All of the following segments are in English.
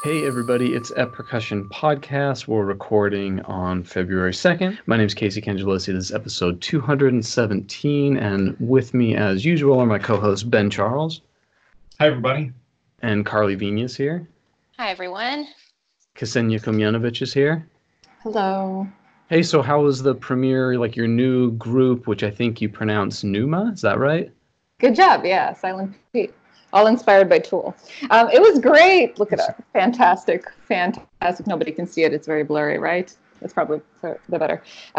Hey everybody, it's Ep Percussion Podcast. We're recording on February 2nd. My name is Casey Cangelosi. This is episode 217, and with me as usual are my co-hosts Ben Charles. Hi everybody. And Carly Vinas here. Hi everyone. Ksenia Komyanovich is here. Hello. Hey, so how was the premiere, like your new group, which I think you pronounce Numa, is that right? Good job, yeah, Silent Pete. All inspired by Tool. It was great. Look at it. Fantastic. Nobody can see it. It's very blurry, right? That's probably the better.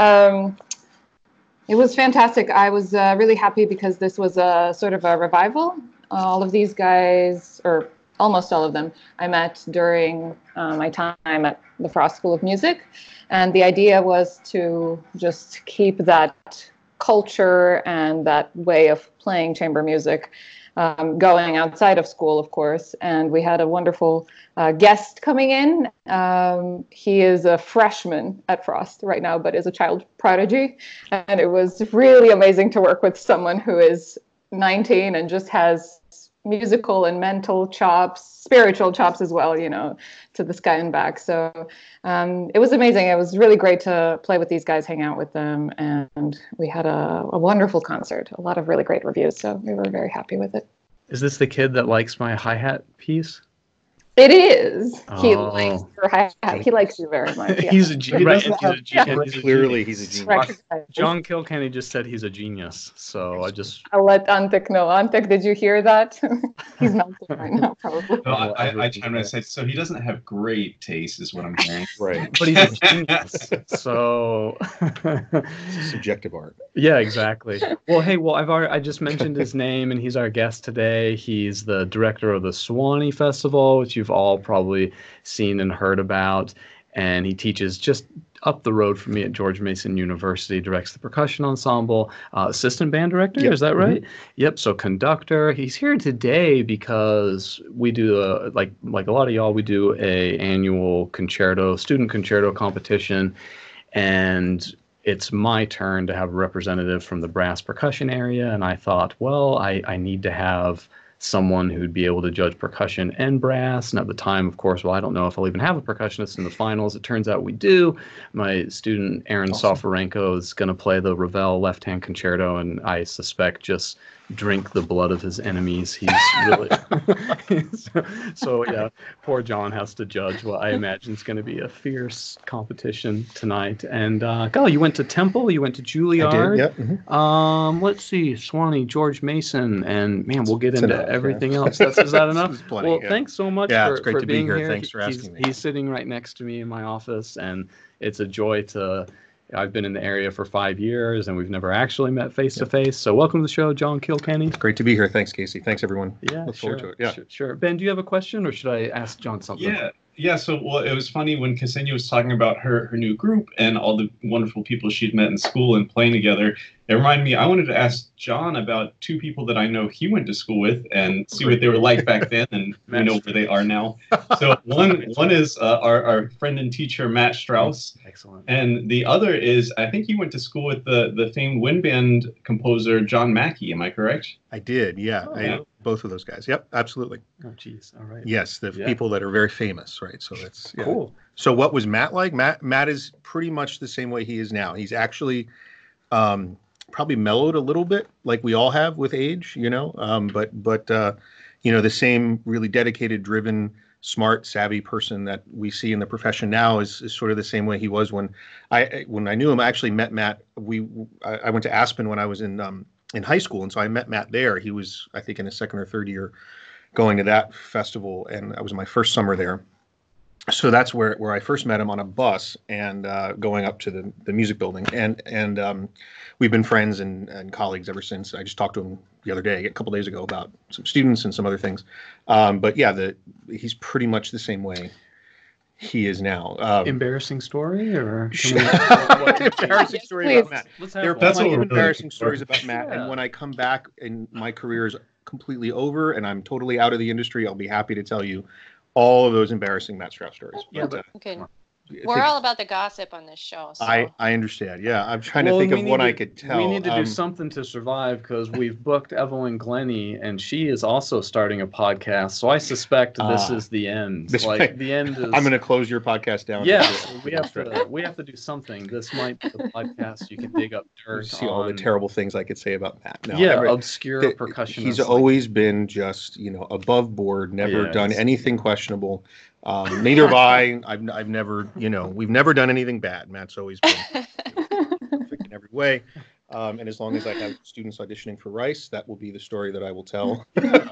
It was fantastic. I was really happy because this was a sort of a revival. All of these guys, or almost all of them, I met during my time at the Frost School of Music. And the idea was to just keep that culture and that way of playing chamber music going outside of school, of course. And we had a wonderful guest coming in. He is a freshman at Frost right now, but is a child prodigy. And it was really amazing to work with someone who is 19 and just has musical and mental chops, spiritual chops as well, you know, to the sky and back. So it was amazing. It was really great to play with these guys, hang out with them. And we had a wonderful concert, a lot of really great reviews. So we were very happy with it. Is this the kid that likes my hi-hat piece? It is. He Oh. likes your hi-hat. He likes you very much. Yeah. He's a genius. Clearly, he's a genius. Recognize. John Kilkenny just said he's a genius, so I just... I'll let Antek know. Antek, did you hear that? He's melting right now, probably. No, I chimed in and said, so he doesn't have great taste, is what I'm hearing. Right. But he's a genius, so... Subjective art. Yeah, exactly. Well, hey, I just mentioned his name, and he's our guest today. He's the director of the Sewanee Festival, which you've all probably seen and heard about, and he teaches just up the road from me at George Mason University, directs the percussion ensemble, assistant band director, Yep. Is that right? Mm-hmm. Yep, so conductor. He's here today because we do, like a lot of y'all, we do a annual student concerto competition, and it's my turn to have a representative from the brass percussion area, and I thought, well, I need to have someone who'd be able to judge percussion and brass. And at the time, of course, I don't know if I'll even have a percussionist in the finals. It turns out we do. My student, Aaron Soferenko, is going to play the Ravel left-hand concerto, and I suspect just drink the blood of his enemies. He's really... so, yeah, poor John has to judge what I imagine is going to be a fierce competition tonight. And, you went to Temple, you went to Juilliard. I did, yep. Mm-hmm. Let's see, Sewanee, George Mason, and, man, we'll get into everything else. Is that enough? Plenty, Well, yeah. thanks so much it's great for to be being here. here. Thanks for asking me. He's sitting right next to me in my office, and it's a joy to... I've been in the area for 5 years, and we've never actually met face-to-face. So welcome to the show, John Kilkenny. Great to be here. Thanks, Casey. Thanks, everyone. Yeah, Look forward to it. Yeah. Sure. Ben, do you have a question, or should I ask John something? Yeah. So, it was funny when Ksenia was talking about her new group and all the wonderful people she'd met in school and playing together. It reminded me, I wanted to ask John about two people that I know he went to school with and see what they were like back then, and we know where they are now. So one is our friend and teacher, Matt Strauss. Excellent. And the other is, I think you went to school with the famed wind band composer, John Mackey. Am I correct? I did, yeah. Yeah. Both of those guys. Yep, absolutely. Oh, geez. All right. Yes, the people that are very famous, right? So that's Cool. So what was Matt like? Matt is pretty much the same way he is now. He's actually probably mellowed a little bit, like we all have with age, you know. But the same really dedicated, driven, smart, savvy person that we see in the profession now is sort of the same way he was when I knew him. I actually met Matt. I went to Aspen when I was in high school, and so I met Matt there. He was, I think, in his second or third year going to that festival, and that was my first summer there. So that's where I first met him, on a bus, and going up to the music building, and we've been friends and colleagues ever since. I just talked to him the other day, a couple days ago, about some students and some other things. But yeah, he's pretty much the same way he is now. Embarrassing story, or embarrassing story about Matt. There are That's plenty what of we're embarrassing looking for. stories about Matt, and when I come back and my career is completely over and I'm totally out of the industry, I'll be happy to tell you all of those embarrassing Matt Strauss stories. Yeah, But, Good. We're all about the gossip on this show. So. I understand. Yeah, I'm trying to think of what I could tell. We need to do something to survive because we've booked Evelyn Glennie, and she is also starting a podcast. So I suspect this is the end. The end is. I'm going to close your podcast down. Yes, we have to do something. This might be the podcast you can dig up dirt. See all the terrible things I could say about Matt. No, obscure percussionist. He's always been just above board, never done anything questionable. Neither have I. I've never, we've never done anything bad. Matt's always been perfect in every way. And as long as I have students auditioning for Rice, that will be the story that I will tell.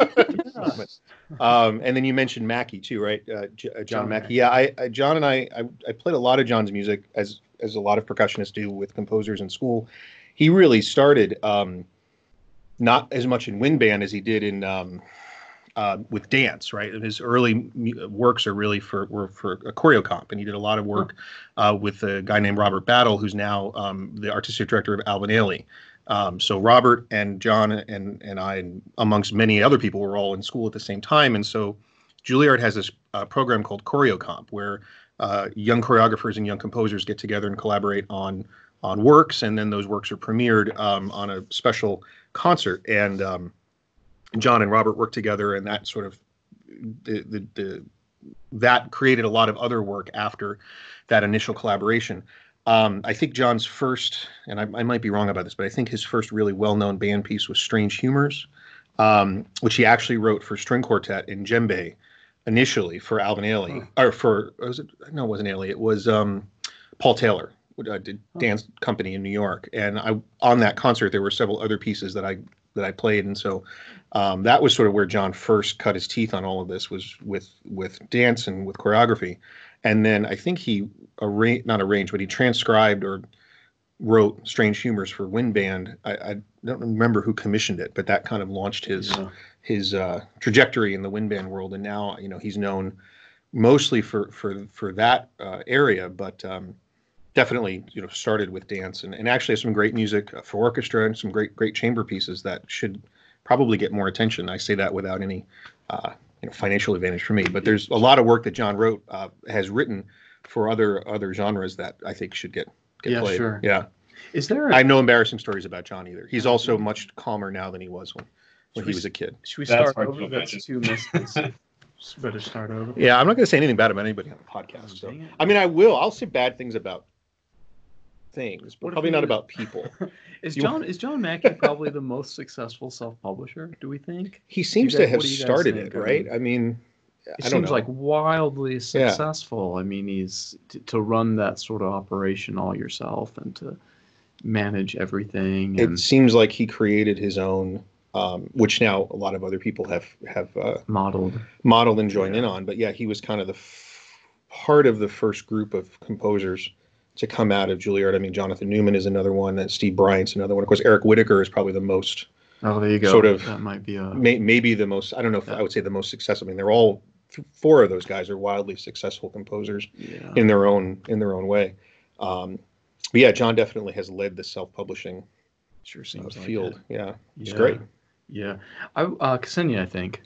And then you mentioned Mackey too, right? John Mackey. Yeah, John and I played a lot of John's music as a lot of percussionists do with composers in school. He really started not as much in wind band as he did in with dance, right? And his early works are really were for a choreo comp, and he did a lot of work with a guy named Robert Battle, who's now the artistic director of Alvin Ailey. So Robert and John and I, and amongst many other people, were all in school at the same time, and so Juilliard has this program called Choreo Comp, where young choreographers and young composers get together and collaborate on works, and then those works are premiered on a special concert. And John and Robert worked together, and that sort of that created a lot of other work after that initial collaboration. I think John's first, and I might be wrong about this, but I think his first really well-known band piece was Strange Humors, which he actually wrote for string quartet in djembe initially for Alvin Ailey, or it wasn't Ailey, it was Paul Taylor, did dance company in New York, and on that concert there were several other pieces that I played, and so that was sort of where John first cut his teeth on all of this, was with dance and with choreography. And then I think he not arranged, but he transcribed or wrote Strange Humors for wind band. I don't remember who commissioned it, but that kind of launched his trajectory in the wind band world. And now he's known mostly for that area, but definitely started with dance and actually has some great music for orchestra and some great chamber pieces that should probably get more attention. I say that without any financial advantage for me, but there's a lot of work that John has written for other genres that I think should get played. Sure. Yeah. Is there? I have no embarrassing stories about John either. He's also much calmer now than he was when he was a kid. Should we start over? That's too mistakes. Better start over. Yeah, I'm not going to say anything bad about anybody on the podcast. So I mean, I'll say bad things about things, but probably not about people. Is John Mackey probably the most successful self-publisher, do we think? He seems to have started it, right? I mean, it seems like wildly successful. I mean, he's to run that sort of operation all yourself and to manage everything. It seems like he created his own, which now a lot of other people have modeled and joined in on. But yeah, he was kind of the part of the first group of composers to come out of Juilliard. I mean, Jonathan Newman is another one, and Steve Bryant's another one. Of course, Eric Whitacre is probably the most. Oh, there you go. Sort of, that might be maybe the most. I don't know if I would say the most successful. I mean, they're all four of those guys are wildly successful composers in their own way. But yeah, John definitely has led the self-publishing field. Yeah, it's great. Yeah, Ksenia, I think.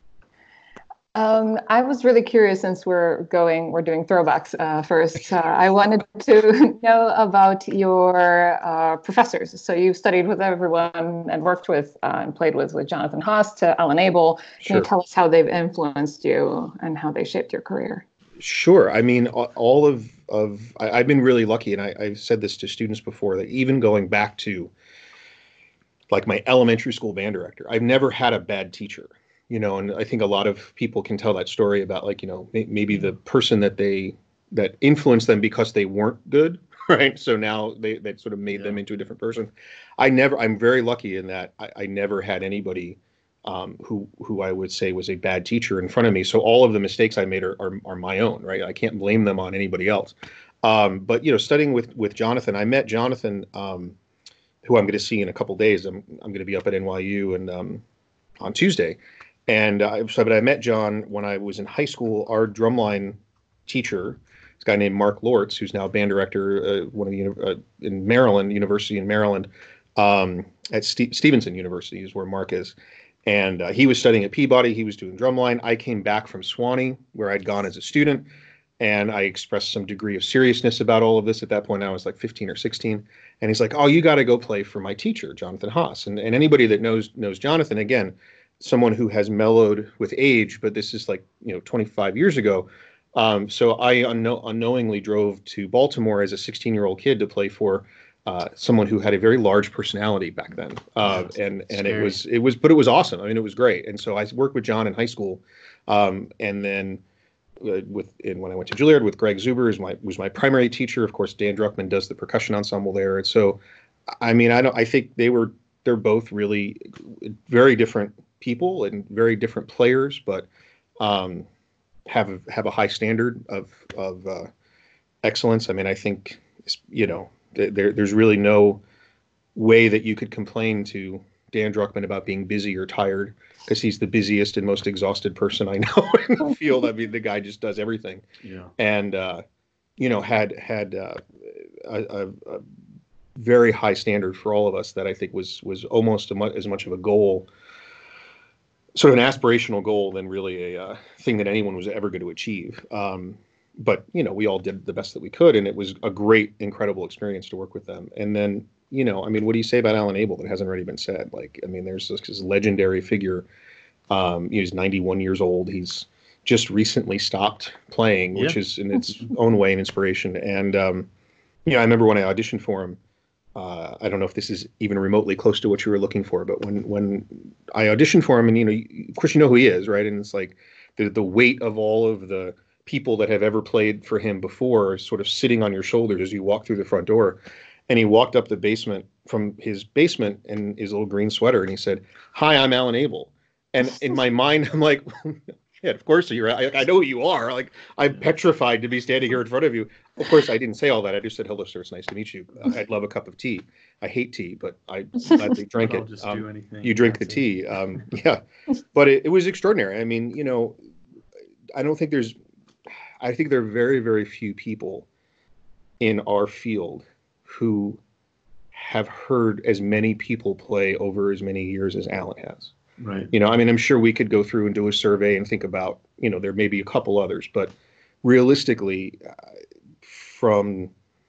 I was really curious, since we're doing throwbacks first. I wanted to know about your professors. So you've studied with everyone and worked with and played with Jonathan Haas to Alan Abel. Can you tell us how they've influenced you and how they shaped your career? Sure. I mean, all of I've been really lucky, and I've said this to students before, that even going back to like my elementary school band director, I've never had a bad teacher. And I think a lot of people can tell that story about maybe the person that influenced them because they weren't good, right? So now that sort of made them into a different person. I'm very lucky in that I never had anybody who I would say was a bad teacher in front of me. So all of the mistakes I made are my own, right? I can't blame them on anybody else. But studying with Jonathan, I met Jonathan, who I'm going to see in a couple days. I'm going to be up at NYU and on Tuesday. And but I met John when I was in high school. Our drumline teacher, this guy named Mark Lortz, who's now band director in Maryland, University in Maryland, at Stevenson University is where Mark is. And he was studying at Peabody. He was doing drumline. I came back from Sewanee, where I'd gone as a student. And I expressed some degree of seriousness about all of this. At that point, I was like 15 or 16. And he's like, "Oh, you got to go play for my teacher, Jonathan Haas." And anybody that knows Jonathan, again, someone who has mellowed with age, but this is like, 25 years ago. So I unknowingly drove to Baltimore as a 16-year-old kid to play for someone who had a very large personality back then. And it was awesome. I mean, it was great. And so I worked with John in high school. And then when I went to Juilliard with Greg Zuber was my primary teacher. Of course, Dan Druckmann does the percussion ensemble there. And so, I mean, I think they're both really very different people and very different players, but have a high standard of excellence. I mean, I think, there's really no way that you could complain to Dan Druckmann about being busy or tired, because he's the busiest and most exhausted person I know in the field. I mean, the guy just does everything. Yeah. And had a very high standard for all of us that I think was almost as much of a goal, sort of an aspirational goal, than really a thing that anyone was ever going to achieve. But we all did the best that we could, and it was a great, incredible experience to work with them. And then, I mean, what do you say about Alan Abel that hasn't already been said? Like, I mean, there's this legendary figure. He's 91 years old. He's just recently stopped playing, which is in its own way an inspiration. And I remember when I auditioned for him. I don't know if this is even remotely close to what you were looking for, but when I auditioned for him, and of course you know who he is, right? And it's like the weight of all of the people that have ever played for him before sort of sitting on your shoulders as you walk through the front door. And he walked up the basement from his basement in his little green sweater, and he said, "Hi, I'm Alan Abel." And in my mind, I'm like, "Yeah, of course you're. I know who you are. Like, I'm petrified to be standing here in front of you." Of course, I didn't say all that. I just said, "Hello, sir. It's nice to meet you. I'd love a cup of tea. I hate tea, but I gladly drank I'll it." just do anything. You drink the tea. Yeah, but it was extraordinary. I mean, I think there are very, very few people in our field who have heard as many people play over as many years as Alan has. Right. I mean, I'm sure we could go through and do a survey and think about, there may be a couple others, but realistically, from,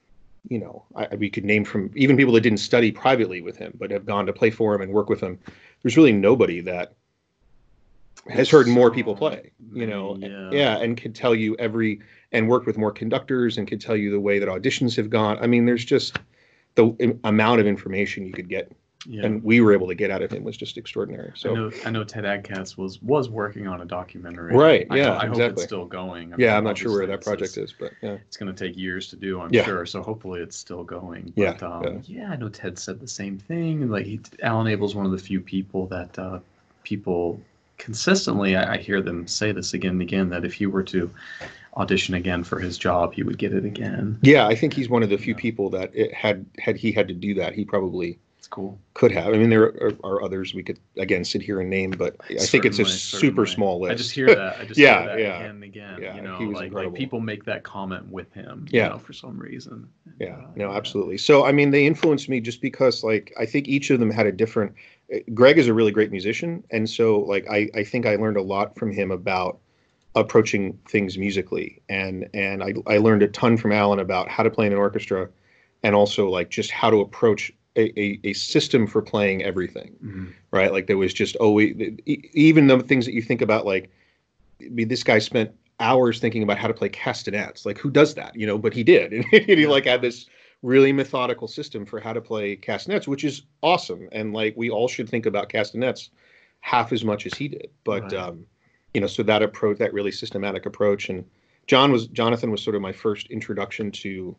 we could name from even people that didn't study privately with him, but have gone to play for him and work with him. There's really nobody that has heard more people play, and could tell you and worked with more conductors and could tell you the way that auditions have gone. I mean, there's just the amount of information you could get, and we were able to get out of him was just extraordinary. So I know Ted Adkats was working on a documentary. Right. I exactly. hope it's still going. I'm not sure where that project is, but it's going to take years to do, I'm sure. So hopefully it's still going. But, I know Ted said the same thing. Like Alan Abel's one of the few people that people consistently, I hear them say this again and again, that if he were to audition again for his job, he would get it again. Yeah, I think he's one of the few people that had he had to do that, he probably could have. I mean, there are others we could again sit here and name, but I think it's a super small list. I just hear that. Hear that again and again. Yeah, he was incredible. Like people make that comment with him. For some reason. Absolutely. So I mean, they influenced me just because, like, I think each of them had a different. Greg is a really great musician, and so like I think I learned a lot from him about approaching things musically, and I learned a ton from Alan about how to play in an orchestra, and also like just how to approach a system for playing everything, right? Like there was just always, even the things that you think about, like, I mean, this guy spent hours thinking about how to play castanets. Like, who does that? But he did, and he like had this really methodical system for how to play castanets, which is awesome. And like we all should think about castanets half as much as he did. But so that approach, that really systematic approach, and Jonathan was sort of my first introduction to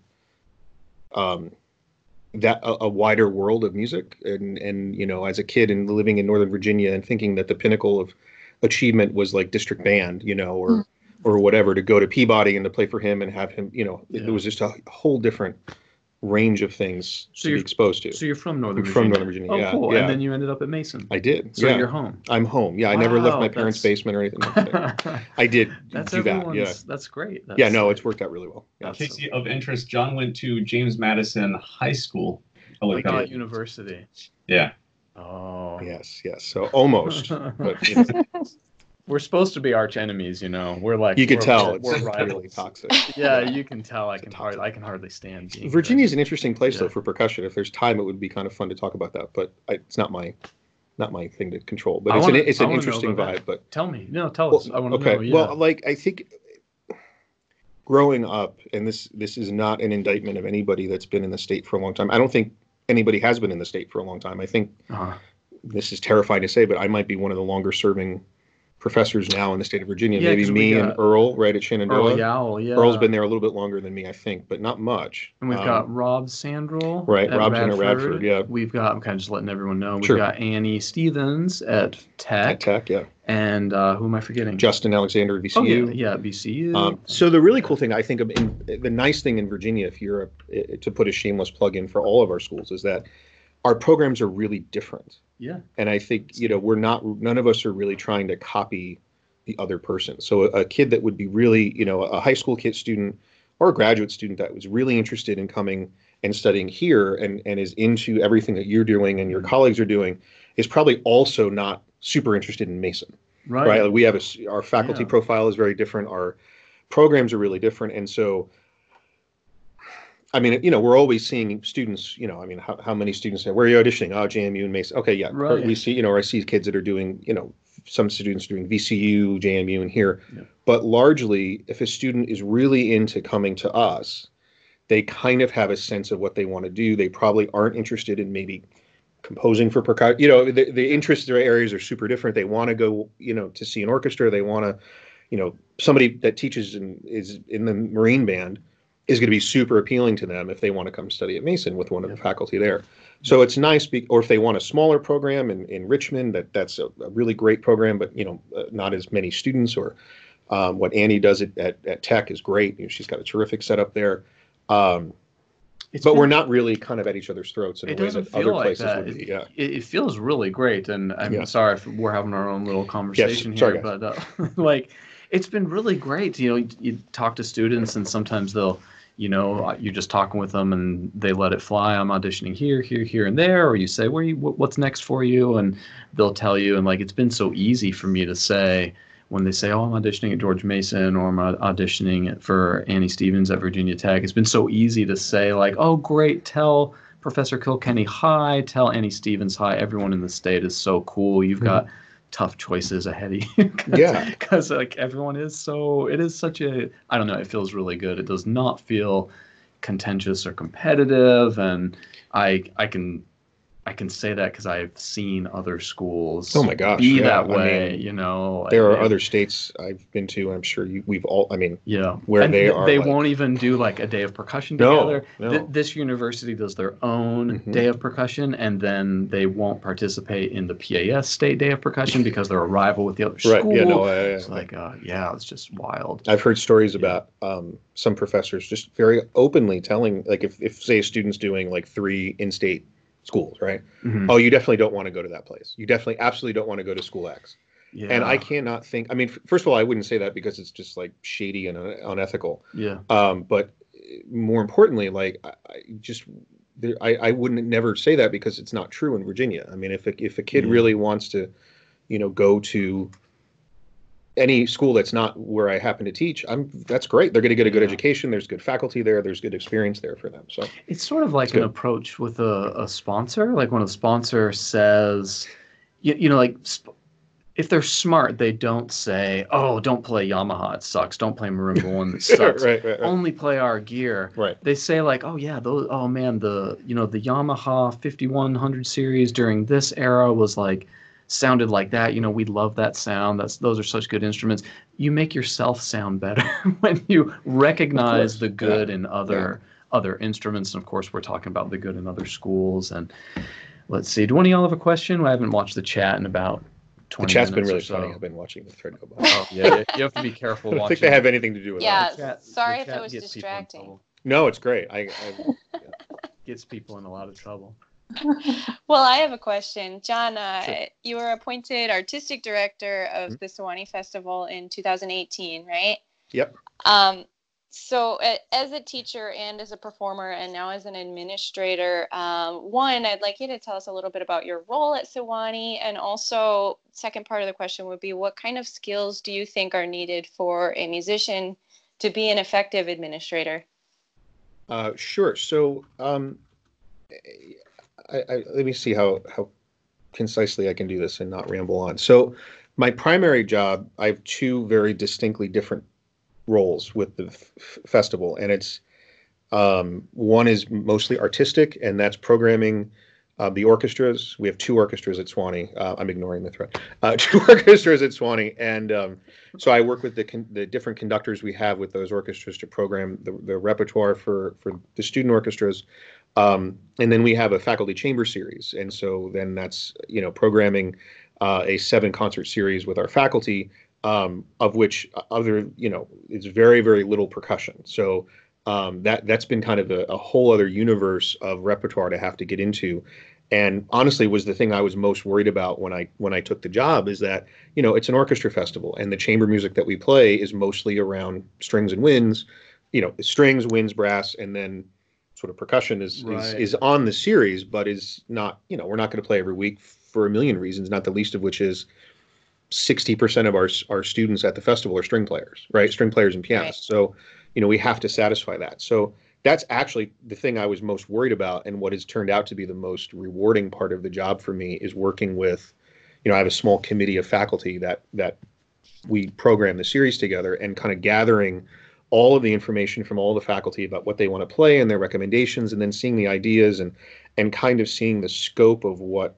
that a wider world of music, and as a kid and living in Northern Virginia and thinking that the pinnacle of achievement was like district band, or whatever, to go to Peabody and to play for him and have him, it was just a whole different range of things to be exposed to. So you're from Northern Virginia? From Northern Virginia, Oh, cool. And then you ended up at Mason. I did. So you're home? I'm home. Yeah, I never left my parents' basement or anything like that. I did do that, yeah. That's great. It's worked out really well. Yeah. In case of interest, John went to James Madison High School. Like university. Yeah. Oh. Yes. So almost. But, we're supposed to be arch enemies, you know. We're like You can we're- tell we're, it's we're really rivals. toxic. Yeah, you can tell. I It's can toxic. hardly stand being Virginia is there. an interesting place though Yeah. for percussion. If there's time, it would be kind of fun to talk about that, but it's not my thing to control. But I it's wanna- it's I an wanna know interesting about vibe. that. But Tell me, no, tell well, us. I want to okay, know. Yeah. well, like I think growing up, and this is not an indictment of anybody that's been in the state for a long time. I don't think anybody has been in the state for a long time. I think Uh-huh. this is terrifying to say, but I might be one of the longer serving professors now in the state of Virginia. Yeah, Maybe 'cause we me and got Earl right at Shenandoah. Earl Yowell, yeah. Earl's been there a little bit longer than me, I think, but not much. And we've got Rob Sandrell right, at Rob's been at Radford. Radford, yeah. We've got, I'm kind of just letting everyone know, we've Sure. got Annie Stevens at Tech. At Tech, yeah. And who am I forgetting? Justin Alexander at VCU. Oh, yeah, at VCU. So the really cool thing I think the nice thing in Virginia, if you're to put a shameless plug in for all of our schools, is that our programs are really different. Yeah. And I think, none of us are really trying to copy the other person. So a kid that would be really, a high school kid student or a graduate student that was really interested in coming and studying here and is into everything that you're doing and your colleagues are doing is probably also not super interested in Mason. Right. Like we have our faculty profile is very different. Our programs are really different. And so, I mean, we're always seeing students, how many students say, where are you auditioning? Oh, JMU and Mason. Okay, yeah. Right. We see, I see kids that are doing, some students doing VCU, JMU, and here. Yeah. But largely, if a student is really into coming to us, they kind of have a sense of what they want to do. They probably aren't interested in maybe composing for percussion. The interest areas are super different. They want to go, to see an orchestra. They want to, somebody that teaches is in the Marine band is going to be super appealing to them if they want to come study at Mason with one of the faculty there. So it's nice, or if they want a smaller program in Richmond, that's a really great program, but not as many students. Or what Annie does at Tech is great. She's got a terrific setup there. But we're not really kind of at each other's throats in a way that other places would be. Yeah. It feels really great, and I'm sorry if we're having our own little conversation Yes, here, sorry, but like it's been really great. You talk to students, and sometimes they'll. You're just talking with them and they let it fly. I'm auditioning here, and there. Or you say, what's next for you? And they'll tell you. And like, it's been so easy for me to say when they say, oh, I'm auditioning at George Mason or I'm auditioning for Annie Stevens at Virginia Tech. It's been so easy to say like, oh, great. Tell Professor Kilkenny hi. Tell Annie Stevens hi. Everyone in the state is so cool. You've got tough choices ahead of you. Because like everyone is it is such a, I don't know, it feels really good. It does not feel contentious or competitive. And I can say that because I've seen other schools oh my gosh, be that way, I mean, like there are other states I've been to, and I'm sure we've all, where and they are. They like, won't even do like a day of percussion together. No. This university does their own day of percussion, and then they won't participate in the PAS state day of percussion because they're a rival with the other school. Right, It's like, it's just wild. I've heard stories about some professors just very openly telling, like if say a student's doing like 3 in-state schools, right? Mm-hmm. Oh, you definitely don't want to go to that place. You definitely absolutely don't want to go to school X. Yeah. And I cannot think, I mean, first of all, I wouldn't say that because it's just like shady and unethical. Yeah. But more importantly, like I wouldn't never say that because it's not true in Virginia. I mean, if a kid really wants to, go to any school that's not where I happen to teach, that's great. They're going to get a good education. There's good faculty there. There's good experience there for them. So it's sort of like an approach with a sponsor. Like when a sponsor says, if they're smart, they don't say, oh, don't play Yamaha, it sucks. Don't play Marimba 1, it sucks. right. Only play our gear. Right. They say like, oh yeah, the Yamaha 5100 series during this era was like, sounded like that. We love that sound. Those are such good instruments. You make yourself sound better when you recognize the good in other instruments. And of course, we're talking about the good in other schools. And let's see, do one of y'all have a question? I haven't watched the chat in about 20 minutes. The chat's been really so. funny. I've been watching the thread go by. Oh, yeah, you have to be careful I don't watching. think they have anything to do with Yeah, that. sorry The if chat it was gets people in distracting. trouble. No, it's great. Gets people in a lot of trouble. Well, I have a question. John, you were appointed artistic director of the Sewanee Festival in 2018, right? Yep. So as a teacher and as a performer and now as an administrator, one, I'd like you to tell us a little bit about your role at Sewanee, and also second part of the question would be, what kind of skills do you think are needed for a musician to be an effective administrator? Sure. So let me see how concisely I can do this and not ramble on. So my primary job, I have two very distinctly different roles with the festival, and it's one is mostly artistic, and that's programming the orchestras. We have two orchestras at Sewanee. I'm ignoring the threat. Two orchestras at Sewanee, and so I work with the different conductors we have with those orchestras to program the repertoire for the student orchestras. And then we have a faculty chamber series, and so then that's programming a 7-concert series with our faculty, of which it's very, very little percussion. So that's been kind of a whole other universe of repertoire to have to get into. And honestly, was the thing I was most worried about when I took the job, is that it's an orchestra festival, and the chamber music that we play is mostly around strings and winds, strings, winds, brass, and then sort of percussion is on the series, but is not, we're not going to play every week for a million reasons, not the least of which is 60% of our students at the festival are string players, right? String players and pianists. Right. So, we have to satisfy that. So that's actually the thing I was most worried about, and what has turned out to be the most rewarding part of the job for me is working with, I have a small committee of faculty that we program the series together, and kind of gathering all of the information from all the faculty about what they want to play and their recommendations, and then seeing the ideas and kind of seeing the scope of what,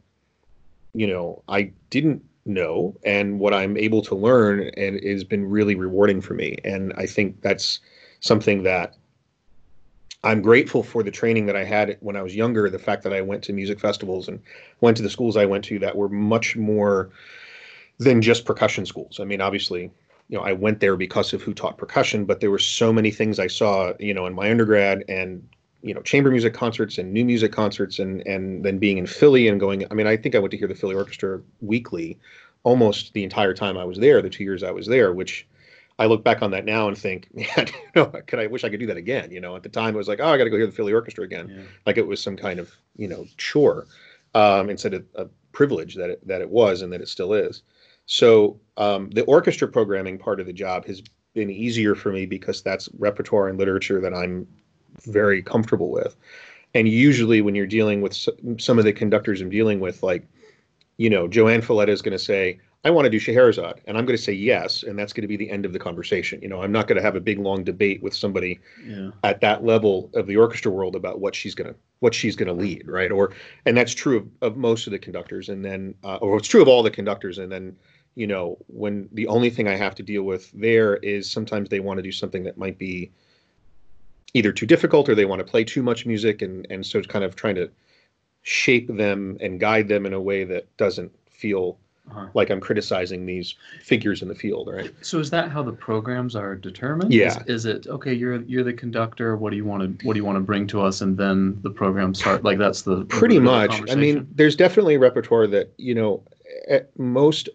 I didn't know and what I'm able to learn, and it has been really rewarding for me. And I think that's something that I'm grateful for, the training that I had when I was younger, the fact that I went to music festivals and went to the schools I went to that were much more than just percussion schools. I mean, obviously, I went there because of who taught percussion, but there were so many things I saw, in my undergrad, and chamber music concerts and new music concerts, and then being in Philly and going, I think I went to hear the Philly Orchestra weekly almost the entire time I was there, the 2 years I was there, which I look back on that now and think, man, I wish I could do that again. At the time it was like, oh, I got to go hear the Philly Orchestra again. Yeah. Like it was some kind of, chore, instead of a privilege that it was, and that it still is. So the orchestra programming part of the job has been easier for me because that's repertoire and literature that I'm very comfortable with. And usually when you're dealing with some of the conductors I'm dealing with, like, Joanne Folletta is going to say, I want to do Scheherazade, and I'm going to say yes, and that's going to be the end of the conversation. I'm not going to have a big long debate with somebody at that level of the orchestra world about what she's going to lead, right? And that's true of most of the conductors, and then or it's true of all the conductors. And then when the only thing I have to deal with there is sometimes they want to do something that might be either too difficult, or they want to play too much music, and so it's kind of trying to shape them and guide them in a way that doesn't feel like I'm criticizing these figures in the field, right? So is that how the programs are determined? Yeah. Is it okay? You're the conductor. What do you want to bring to us, and then the program start? Like that's the pretty much. I mean, there's definitely a repertoire that at most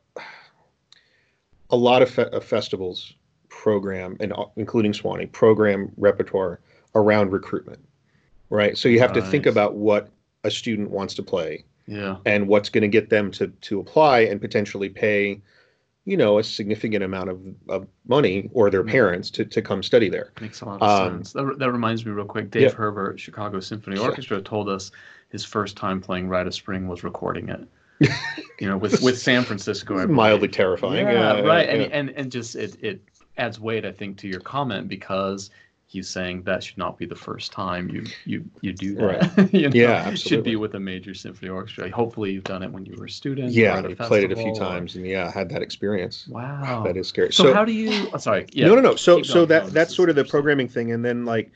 a lot of festivals program, and including Sewanee, program repertoire around recruitment, right? So you have to think about what a student wants to play, and what's going to get them to apply and potentially pay, a significant amount of money, or their parents to come study there. Makes a lot of sense. That reminds me real quick. Dave Herbert, Chicago Symphony Orchestra, told us his first time playing Rite of Spring was recording it. With San Francisco. Mildly terrifying. Yeah, right. And just it adds weight, I think, to your comment, because he's saying that should not be the first time you do that. Right. Yeah, absolutely. Should be with a major symphony orchestra. Hopefully you've done it when you were a student. Yeah, I played it a few times, and had that experience. Wow. That is scary. So how do you sorry. Yeah. No. So that's sort of the programming thing. And then like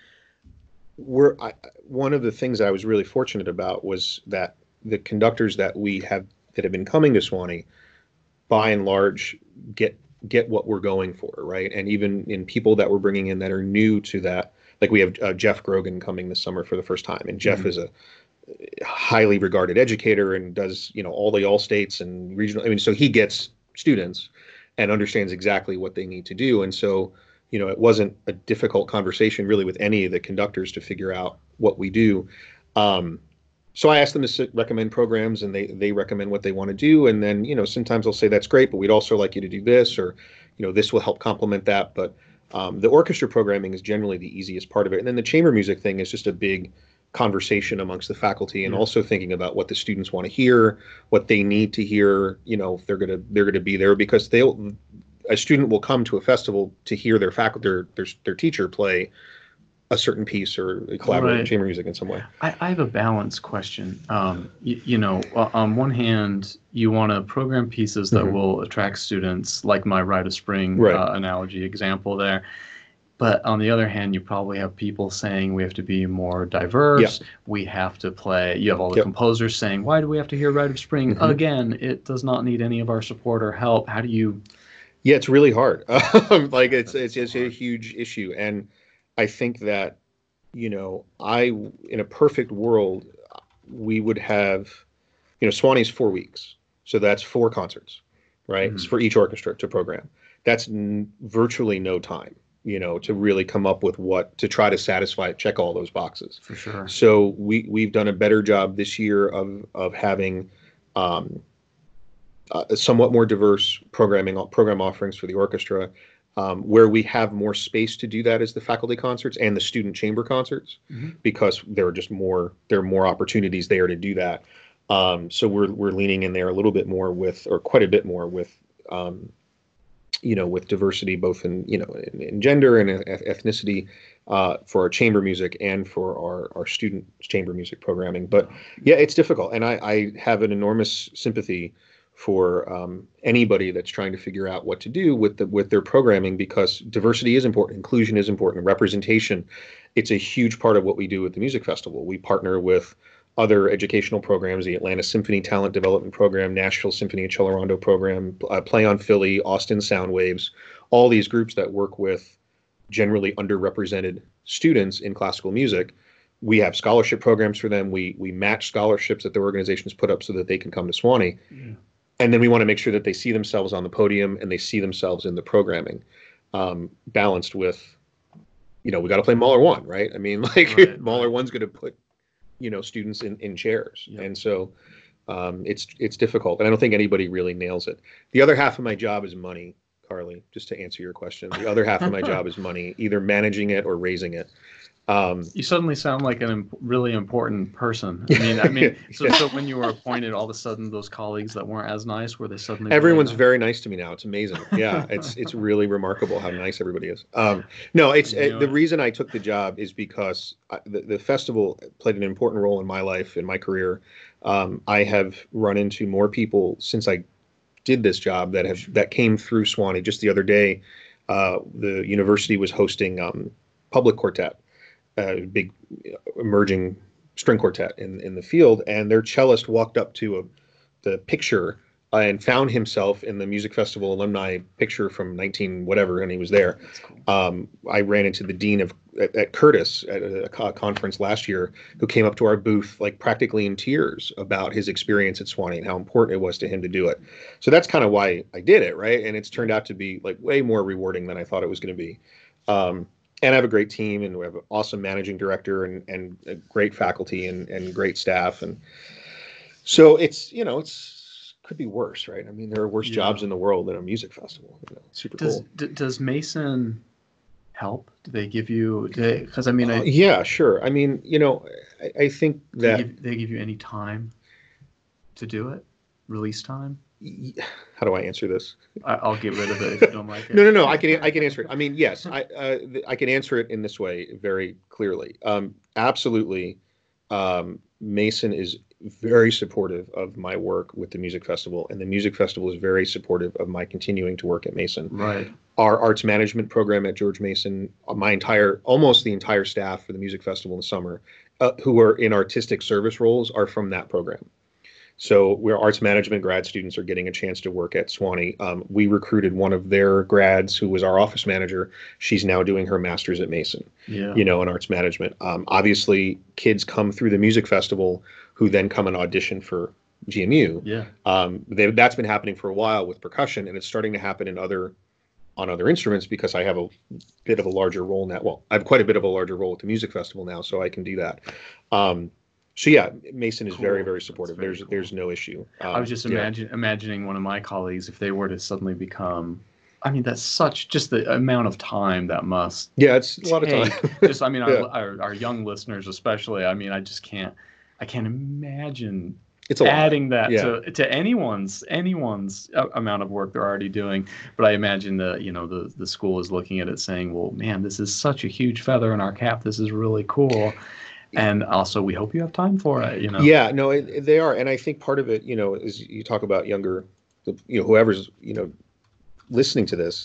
one of the things I was really fortunate about was that the conductors that have been coming to Sewanee, by and large, get what we're going for, right? And even in people that we're bringing in that are new to that, like we have Jeff Grogan coming this summer for the first time, and Jeff is a highly regarded educator and does all the All-States and regional. So he gets students and understands exactly what they need to do. And so it wasn't a difficult conversation really with any of the conductors to figure out what we do. So I asked them to recommend programs, and they recommend what they want to do. And then, sometimes I'll say, that's great, but we'd also like you to do this, or, this will help complement that. But the orchestra programming is generally the easiest part of it. And then the chamber music thing is just a big conversation amongst the faculty, and also thinking about what the students want to hear, what they need to hear, if they're gonna be there, because a student will come to a festival to hear their faculty, their teacher play a certain piece or collaborate in chamber music in some way. I have a balance question. On one hand, you want to program pieces that will attract students, like my Rite of Spring analogy example there. But on the other hand, you probably have people saying we have to be more diverse. We have to play. You have all the composers saying, why do we have to hear Rite of Spring again? It does not need any of our support or help. How do you? Yeah, it's really hard. It's a huge issue. And I think that, in a perfect world, we would have, Swanee's 4 weeks. So that's 4 concerts, right? It's for each orchestra to program. That's virtually no time, to really come up with to try to check all those boxes. For sure. So we've done a better job this year of having a somewhat more diverse program offerings for the orchestra. Where we have more space to do that is the faculty concerts and the student chamber concerts, because there are more opportunities there to do that. So we're leaning in there a little bit more quite a bit more with diversity, both in gender and ethnicity, for our chamber music and for our student chamber music programming. But yeah, it's difficult, and I have an enormous sympathy for anybody that's trying to figure out what to do with their programming, because diversity is important, inclusion is important, representation. It's a huge part of what we do at the music festival. We partner with other educational programs, the Atlanta Symphony Talent Development Program, Nashville Symphony and Cello Rondo Program, Play on Philly, Austin Sound Waves, all these groups that work with generally underrepresented students in classical music. We have scholarship programs for them. We match scholarships that their organizations put up so that they can come to Swanee. Yeah. And then we want to make sure that they see themselves on the podium and they see themselves in the programming, balanced with, we got to play Mahler 1, right? I mean, Mahler 1's going to put, students in chairs. Yep. And so it's difficult. And I don't think anybody really nails it. The other half of my job is money, Carly, just to answer your question. The other half of my job is money, either managing it or raising it. You suddenly sound like a really important person. I mean, so when you were appointed, all of a sudden those colleagues that weren't as nice, were they suddenly? Everyone's very nice to me now. It's amazing. Yeah, it's really remarkable how nice everybody is. No, the reason I took the job is because the festival played an important role in my life, in my career. I have run into more people since I did this job that came through Swanee. Just the other day, the university was hosting Public Quartet. Big emerging string quartet in the field, and their cellist walked up to the picture and found himself in the music festival alumni picture from 19 whatever, and he was there. That's cool. I ran into the dean at Curtis at a conference last year, who came up to our booth practically in tears about his experience at Swanee and how important it was to him to do it. So that's kind of why I did it, right? And it's turned out to be way more rewarding than I thought it was going to be. And I have a great team, and we have an awesome managing director and a great faculty and great staff. And so it's could be worse, right? I mean, there are worse jobs in the world than a music festival. Super cool. Does Mason help? Do they give you, because yeah, sure. I mean, I think that they give you any time to do it, release time. How do I answer this? I'll get rid of it if you don't like it. No. I can answer it. I mean, yes, I can answer it in this way very clearly. Absolutely, Mason is very supportive of my work with the music festival, and the music festival is very supportive of my continuing to work at Mason. Right. Our arts management program at George Mason, almost the entire staff for the music festival in the summer, who are in artistic service roles, are from that program. So where arts management grad students are getting a chance to work at Swanee. We recruited one of their grads who was our office manager. She's now doing her master's at Mason, in arts management. Obviously, kids come through the music festival who then come and audition for GMU. Yeah. That's been happening for a while with percussion, and it's starting to happen in other on other instruments because I have a bit of a larger role now. Well, I have quite a bit of a larger role at the music festival now, so I can do that. So yeah, Mason is very, Cool. very supportive. That's very There's cool. no issue. I was just imagining one of my colleagues if they were to suddenly become. I mean, that's such just the amount of time that must Yeah, it's a lot of take. time. Just, I mean, Yeah. our young listeners especially. I mean, I just can't. I can't imagine It's a lot. adding that Yeah. to anyone's amount of work they're already doing. But I imagine that the school is looking at it saying, well, man, this is such a huge feather in our cap. This is really cool. And also, we hope you have time for it. Yeah, no, they are, and I think part of it, is you talk about younger, whoever's, listening to this,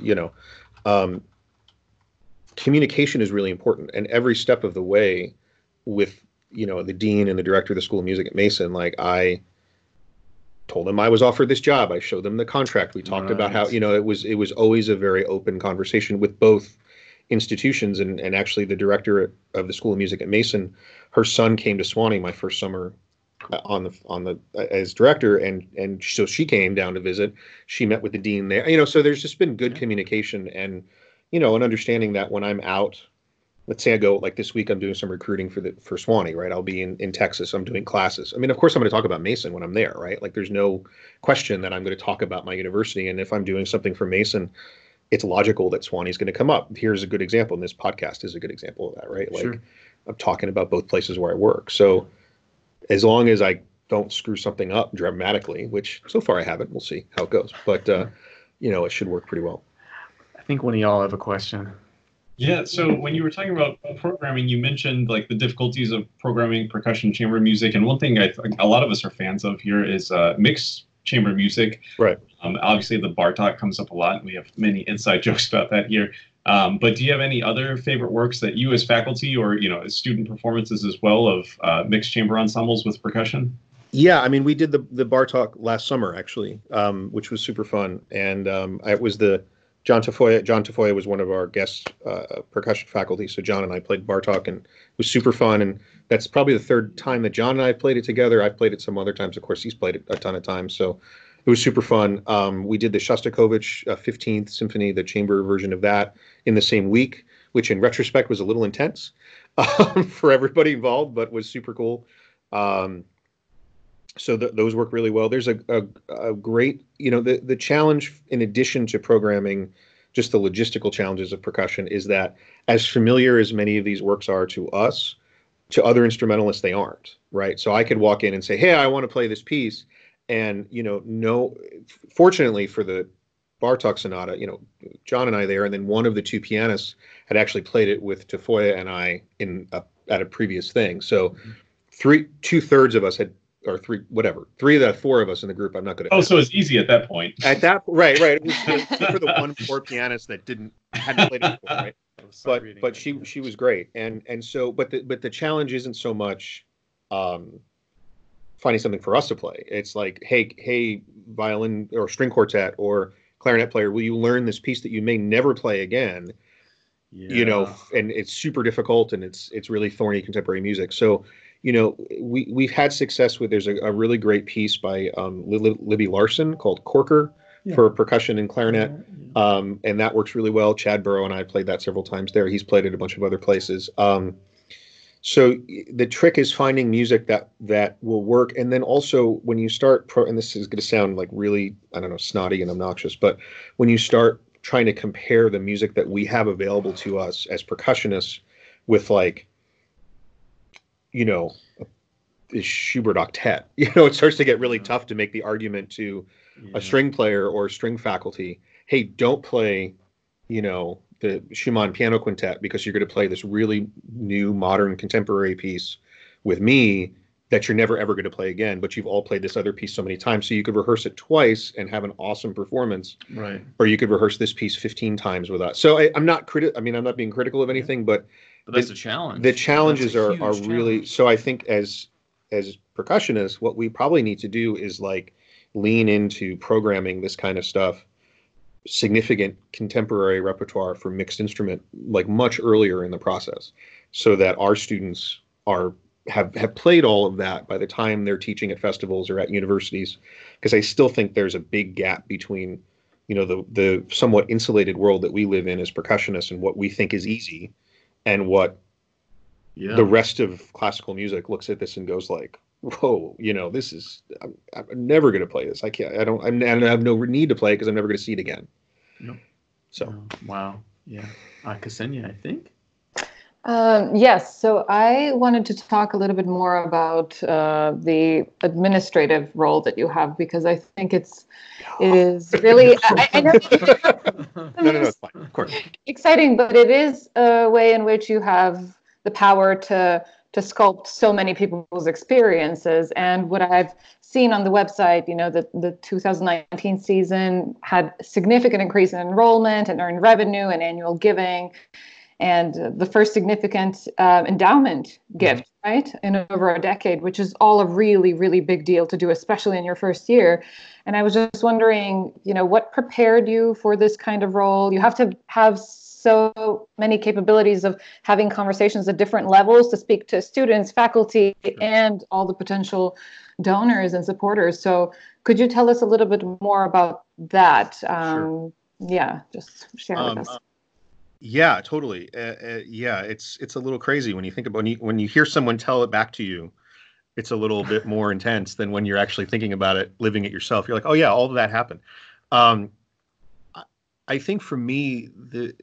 communication is really important, and every step of the way, with the dean and the director of the School of Music at Mason, like I told them I was offered this job. I showed them the contract. We talked about how it was always a very open conversation with both institutions, and actually the director of the School of Music at Mason, her son came to Swanee my first summer on the as director, and so she came down to visit. She met with the dean there, so there's just been good communication, and an understanding that when I'm out, let's say I go, like this week, I'm doing some recruiting for Swanee, right? I'll be in Texas. I'm doing classes. I mean, of course, I'm going to talk about Mason when I'm there, right? Like, there's no question that I'm going to talk about my university, and if I'm doing something for Mason, it's logical that Swanee's going to come up. Here's a good example, and this podcast is a good example of that, right? Like, Sure. I'm talking about both places where I work. So as long as I don't screw something up dramatically, which so far I haven't, we'll see how it goes. But, it should work pretty well. I think one of y'all have a question. Yeah, so when you were talking about programming, you mentioned like the difficulties of programming percussion chamber music, and one thing I think a lot of us are fans of here is mixed chamber music. Right. Obviously, the Bartok comes up a lot, and we have many inside jokes about that here. But do you have any other favorite works that you, as faculty or as student performances as well, of mixed chamber ensembles with percussion? Yeah, I mean, we did the Bartok last summer actually, which was super fun, and it was the John Tafoya. John Tafoya was one of our guest percussion faculty, so John and I played Bartok, and it was super fun. And that's probably the third time that John and I played it together. I've played it some other times. Of course, he's played it a ton of times, so it was super fun. We did the Shostakovich 15th Symphony, the chamber version of that, in the same week, which in retrospect was a little intense for everybody involved, but was super cool. So those work really well. There's a great, the challenge, in addition to programming, just the logistical challenges of percussion, is that as familiar as many of these works are to us, to other instrumentalists, they aren't, right? So I could walk in and say, hey, I want to play this piece. And, fortunately for the Bartok Sonata, John and I there, and then one of the two pianists had actually played it with Tafoya and I at a previous thing. So 2/3 of us had, or three of the four of us in the group. I'm not going to. Oh, so it's easy at that point. At that, right. It was for the one poor pianist that hadn't played it before, right? But she was great, and so but the challenge isn't so much finding something for us to play. It's like, hey, violin or string quartet or clarinet player, will you learn this piece that you may never play again? Yeah. And it's super difficult, and it's really thorny contemporary music. So. We've had success with, there's a really great piece by Libby Larson called Corker for percussion and clarinet. And that works really well. Chad Burrow and I played that several times there. He's played it a bunch of other places. So the trick is finding music that will work. And then also when you start, and this is going to sound like really, I don't know, snotty and obnoxious, but when you start trying to compare the music that we have available to us as percussionists with like, the Schubert octet, it starts to get really tough to make the argument to a string player or string faculty, hey, don't play, the Schumann piano quintet because you're going to play this really new, modern, contemporary piece with me that you're never, ever going to play again, but you've all played this other piece so many times. So you could rehearse it twice and have an awesome performance. Right. Or you could rehearse this piece 15 times with us. So I'm not being critical of anything, but that's a challenge. The challenges are challenge. really, so I think as percussionists, what we probably need to do is like lean into programming this kind of stuff, significant contemporary repertoire for mixed instrument, like much earlier in the process, so that our students have played all of that by the time they're teaching at festivals or at universities. Because I still think there's a big gap between, the somewhat insulated world that we live in as percussionists and what we think is easy, and what the rest of classical music looks at this and goes like, whoa, this is, I'm never going to play this. I can't, I have no need to play it because I'm never going to see it again. Nope. So. Wow. Yeah. Ksenia, I think. Yes. So I wanted to talk a little bit more about the administrative role that you have, because I think it is really, I know No, it's fine. Of course. Exciting, but it is a way in which you have the power to sculpt so many people's experiences. And what I've seen on the website, the 2019 season had significant increase in enrollment and earned revenue and annual giving, and the first significant endowment gift, right, in over a decade, which is all a really, really big deal to do, especially in your first year. And I was just wondering, what prepared you for this kind of role? You have to have so many capabilities of having conversations at different levels to speak to students, faculty, and all the potential donors and supporters. So could you tell us a little bit more about that? Sure. Yeah, just share with us. Yeah, totally. It's a little crazy when you think about when you hear someone tell it back to you. It's a little bit more intense than when you're actually thinking about it, living it yourself. You're like, oh yeah, all of that happened. I think for me, the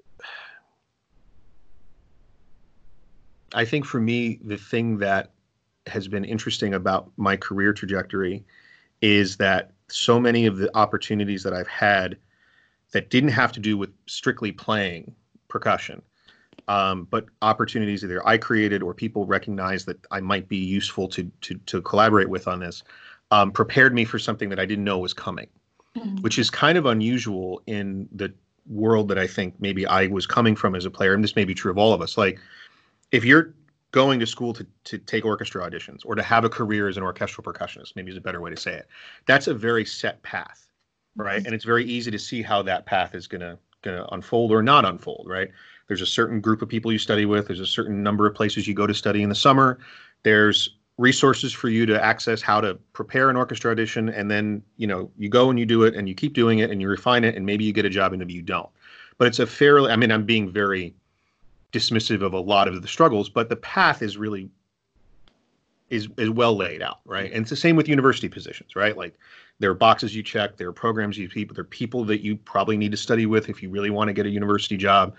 thing that has been interesting about my career trajectory is that so many of the opportunities that I've had that didn't have to do with strictly playing percussion, but opportunities either I created or people recognized that I might be useful to collaborate with on this, prepared me for something that I didn't know was coming, which is kind of unusual in the world that I think maybe I was coming from as a player. And this may be true of all of us. Like, if you're going to school to take orchestra auditions or to have a career as an orchestral percussionist, maybe is a better way to say it, that's a very set path, right? And it's very easy to see how that path is gonna unfold or not unfold, right? There's a certain group of people you study with. There's a certain number of places you go to study in the summer. There's resources for you to access how to prepare an orchestra audition, and then you go and you do it and you keep doing it and you refine it, and maybe you get a job and maybe you don't. But it's a fairly, I'm being very dismissive of a lot of the struggles, but the path is really is well laid out, right? And it's the same with university positions, right? Like, there are boxes you check, there are programs you keep, there are people that you probably need to study with if you really want to get a university job,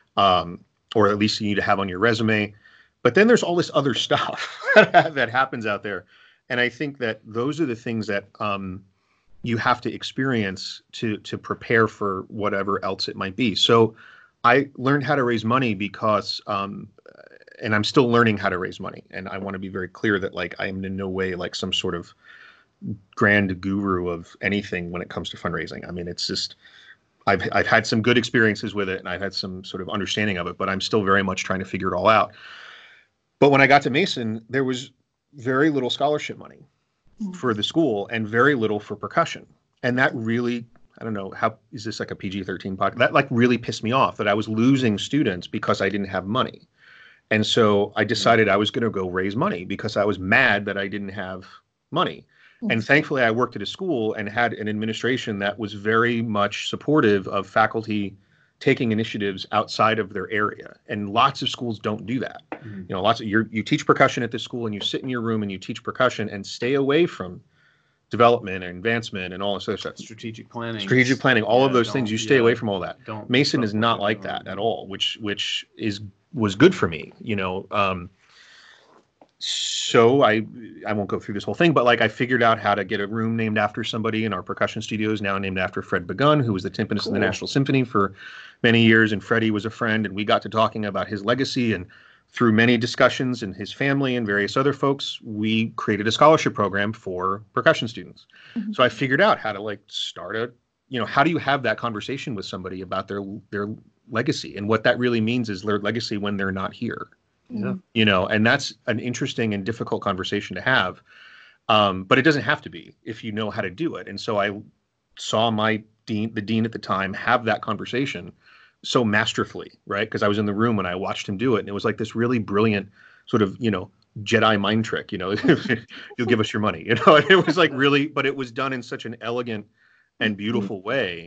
or at least you need to have on your resume. But then there's all this other stuff that happens out there, and I think that those are the things that you have to experience to prepare for whatever else it might be. So I learned how to raise money because, and I'm still learning how to raise money. And I want to be very clear that, like, I am in no way like some sort of grand guru of anything when it comes to fundraising. I mean, it's just, I've had some good experiences with it, and I've had some sort of understanding of it, but I'm still very much trying to figure it all out. But when I got to Mason, there was very little scholarship money for the school and very little for percussion. And that really, I don't know, how is this like a PG-13 podcast? That like really pissed me off, that I was losing students because I didn't have money. And so I decided I was going to go raise money because I was mad that I didn't have money. And thankfully I worked at a school and had an administration that was very much supportive of faculty taking initiatives outside of their area. And lots of schools don't do that. You teach percussion at this school and you sit in your room and you teach percussion and stay away from development and advancement and all this other stuff. Strategic planning, all of those things. You stay away from all that. Mason is not like that at all, which was good for me, So I won't go through this whole thing, but like, I figured out how to get a room named after somebody in our percussion studios, now named after Fred Begun, who was the timpanist in the National Symphony for many years. And Freddie was a friend, and we got to talking about his legacy, and through many discussions and his family and various other folks, we created a scholarship program for percussion students. So I figured out how to like start how do you have that conversation with somebody about their legacy, and what that really means is their legacy when they're not here. And that's an interesting and difficult conversation to have. But it doesn't have to be if you know how to do it. And so I saw the dean at the time, have that conversation so masterfully, right? Because I was in the room and I watched him do it. And it was like this really brilliant sort of, Jedi mind trick, you'll give us your money, and it was like really, but it was done in such an elegant and beautiful way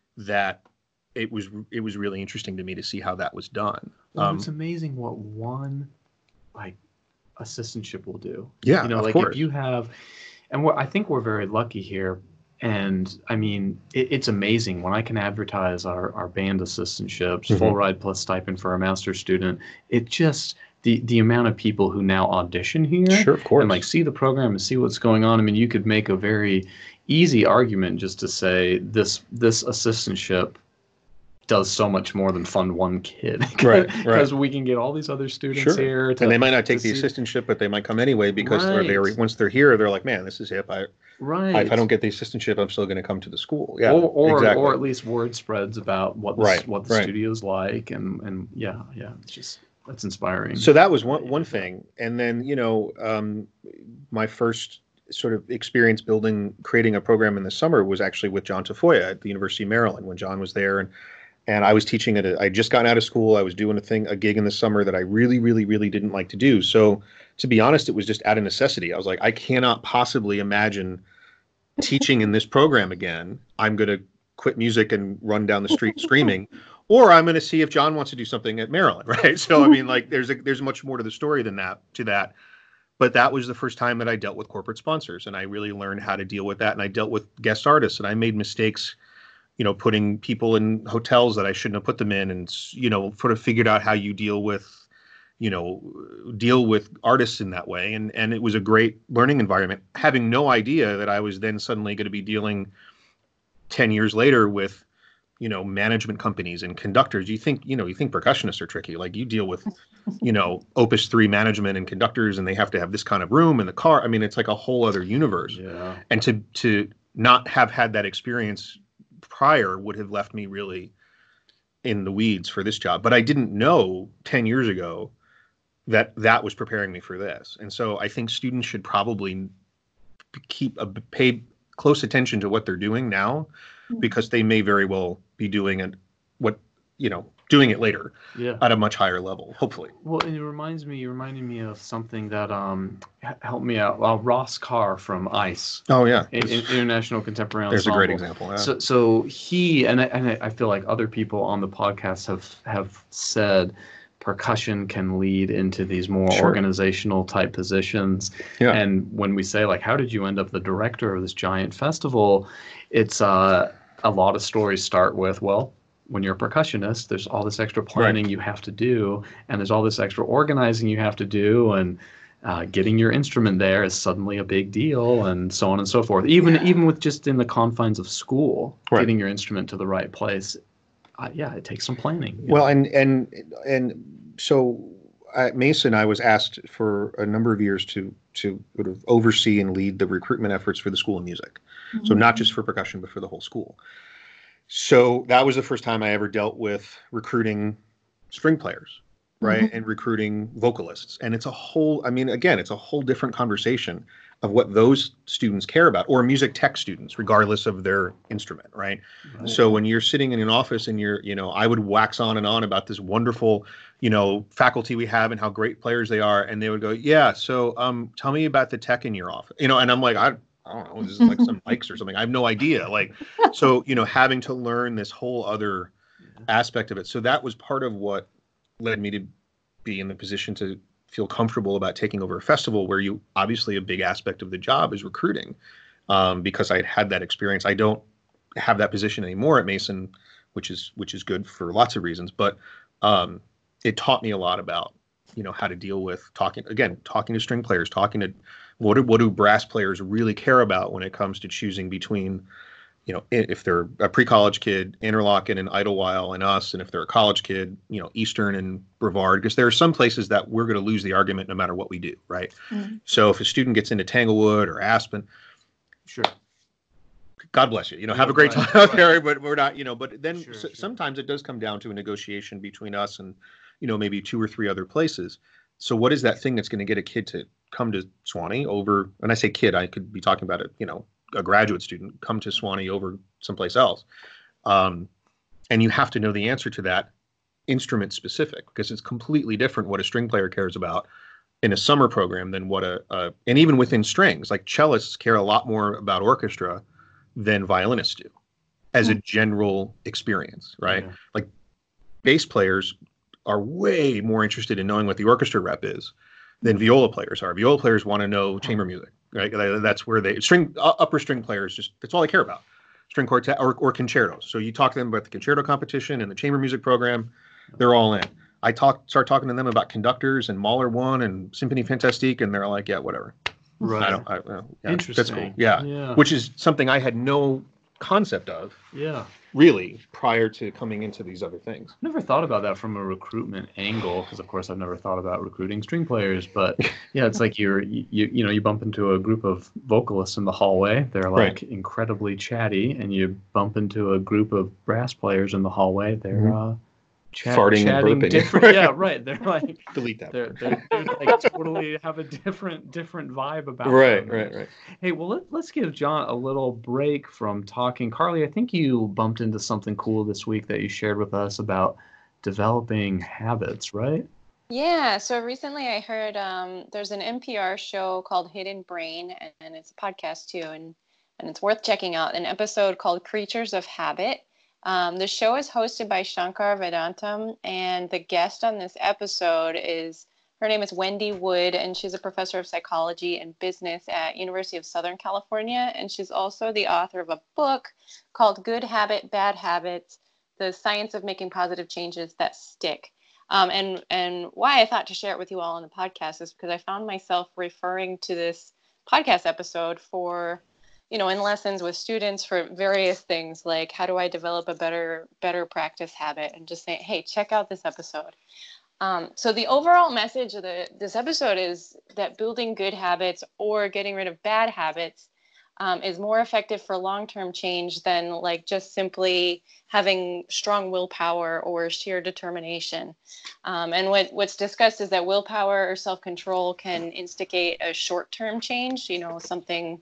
that it was really interesting to me to see how that was done. Well, it's amazing what one like assistantship will do. Yeah, you know, of like course. if you have, and I think we're very lucky here. And I mean, it's amazing when I can advertise our band assistantships, full ride plus stipend for a master's student. It just the amount of people who now audition here, Sure, of course, and like see the program and see what's going on. I mean, you could make a very easy argument just to say this assistantship does so much more than fund one kid, right? Because we can get all these other students here, and they might not take the assistantship, but they might come anyway because once they're here, they're like, man, this is hip. If I don't get the assistantship, I'm still going to come to the school. Yeah, or at least word spreads about what the studio's like, and it's inspiring. So that was one thing, and then my first sort of experience creating a program in the summer was actually with John Tafoya at the University of Maryland when John was there, and I was teaching I just gotten out of school. I was doing a gig in the summer that I really, really, really didn't like to do. So to be honest, it was just out of necessity. I was like, I cannot possibly imagine teaching in this program again. I'm going to quit music and run down the street screaming, or I'm going to see if John wants to do something at Maryland, right? So I mean, like, there's much more to the story than that. But that was the first time that I dealt with corporate sponsors, and I really learned how to deal with that. And I dealt with guest artists, and I made mistakes, putting people in hotels that I shouldn't have put them in, and sort of figured out how you deal with artists in that way. And it was a great learning environment, having no idea that I was then suddenly going to be dealing 10 years later with management companies and conductors. You think percussionists are tricky. Like, you deal with, Opus 3 management and conductors, and they have to have this kind of room in the car. I mean, it's like a whole other universe. Yeah. And to not have had that experience prior would have left me really in the weeds for this job. But I didn't know 10 years ago that was preparing me for this. And so I think students should probably pay close attention to what they're doing now, because they may very well be doing it doing it later at a much higher level, hopefully. Well, and you reminded me of something that helped me out. Ross Carr from ICE. Oh yeah, International Contemporary Ensemble. There's a great example. Yeah. So he and I feel like other people on the podcast have said percussion can lead into these more organizational type positions. Yeah. And when we say, like, how did you end up the director of this giant festival? It's a lot of stories start with, well, when you're a percussionist, there's all this extra planning you have to do, and there's all this extra organizing you have to do, and getting your instrument there is suddenly a big deal, and so on and so forth. Even with just in the confines of school, getting your instrument to the right place, it takes some planning. Well, and so at Mason, I was asked for a number of years to sort of oversee and lead the recruitment efforts for the School of Music. Mm-hmm. So not just for percussion, but for the whole school. So that was the first time I ever dealt with recruiting string players, right? Mm-hmm. And recruiting vocalists. And it's a whole different conversation of what those students care about, or music tech students, regardless of their instrument, right? So when you're sitting in an office and I would wax on and on about this wonderful, faculty we have and how great players they are. And they would go, yeah, so tell me about the tech in your office, and I'm like, I don't know, this is like some mics or something. I have no idea. Like, so, having to learn this whole other aspect of it. So that was part of what led me to be in the position to feel comfortable about taking over a festival where obviously a big aspect of the job is recruiting, because I had that experience. I don't have that position anymore at Mason, which is good for lots of reasons, but it taught me a lot about, how to deal with talking to string players, talking to what do brass players really care about when it comes to choosing between, if they're a pre-college kid, Interlochen and Idlewild and us, and if they're a college kid, Eastern and Brevard, because there are some places that we're going to lose the argument no matter what we do, right? Mm-hmm. So if a student gets into Tanglewood or Aspen, sure, God bless you, have a great time out there, but we're not, but then sometimes it does come down to a negotiation between us and, maybe 2 or 3 other places. So what is that thing that's going to get a kid to come to Sewanee over, and I say kid, I could be talking about a graduate student, come to Sewanee over someplace else. And you have to know the answer to that, instrument specific, because it's completely different what a string player cares about in a summer program than what and even within strings, like cellists care a lot more about orchestra than violinists do. as a general experience, right? Yeah. Like bass players are way more interested in knowing what the orchestra rep is than viola players are. Viola players want to know chamber music, right? That's where upper string players, that's all they care about. String quartet or concertos. So you talk to them about the concerto competition and the chamber music program, they're all in. I start talking to them about conductors and Mahler 1 and Symphony Fantastique, and they're like, yeah, whatever. Right. Yeah, Interesting. that's cool. Yeah. Yeah. Which is something I had no concept of, Yeah. really, prior to coming into these other things. Never thought about that from a recruitment angle, because of course I've never thought about recruiting string players. But yeah, it's like you bump into a group of vocalists in the hallway. They're like incredibly chatty, and you bump into a group of brass players in the hallway. They're farting and chatting burping. Different, yeah, right. They're like delete that. They're like totally have a different vibe about them. Right. Hey, well, let's give John a little break from talking. Carly, I think you bumped into something cool this week that you shared with us about developing habits, right? Yeah, so recently I heard there's an NPR show called Hidden Brain, and it's a podcast too, and it's worth checking out. An episode called Creatures of Habit. The show is hosted by Shankar Vedantam, and the guest on this episode her name is Wendy Wood, and she's a professor of psychology and business at University of Southern California, and she's also the author of a book called Good Habit, Bad Habits: The Science of Making Positive Changes That Stick. And why I thought to share it with you all on the podcast is because I found myself referring to this podcast episode for, in lessons with students for various things, like how do I develop a better practice habit, and just saying, hey, check out this episode. So the overall message of this episode is that building good habits or getting rid of bad habits is more effective for long-term change than like just simply having strong willpower or sheer determination. And what's discussed is that willpower or self-control can instigate a short-term change, something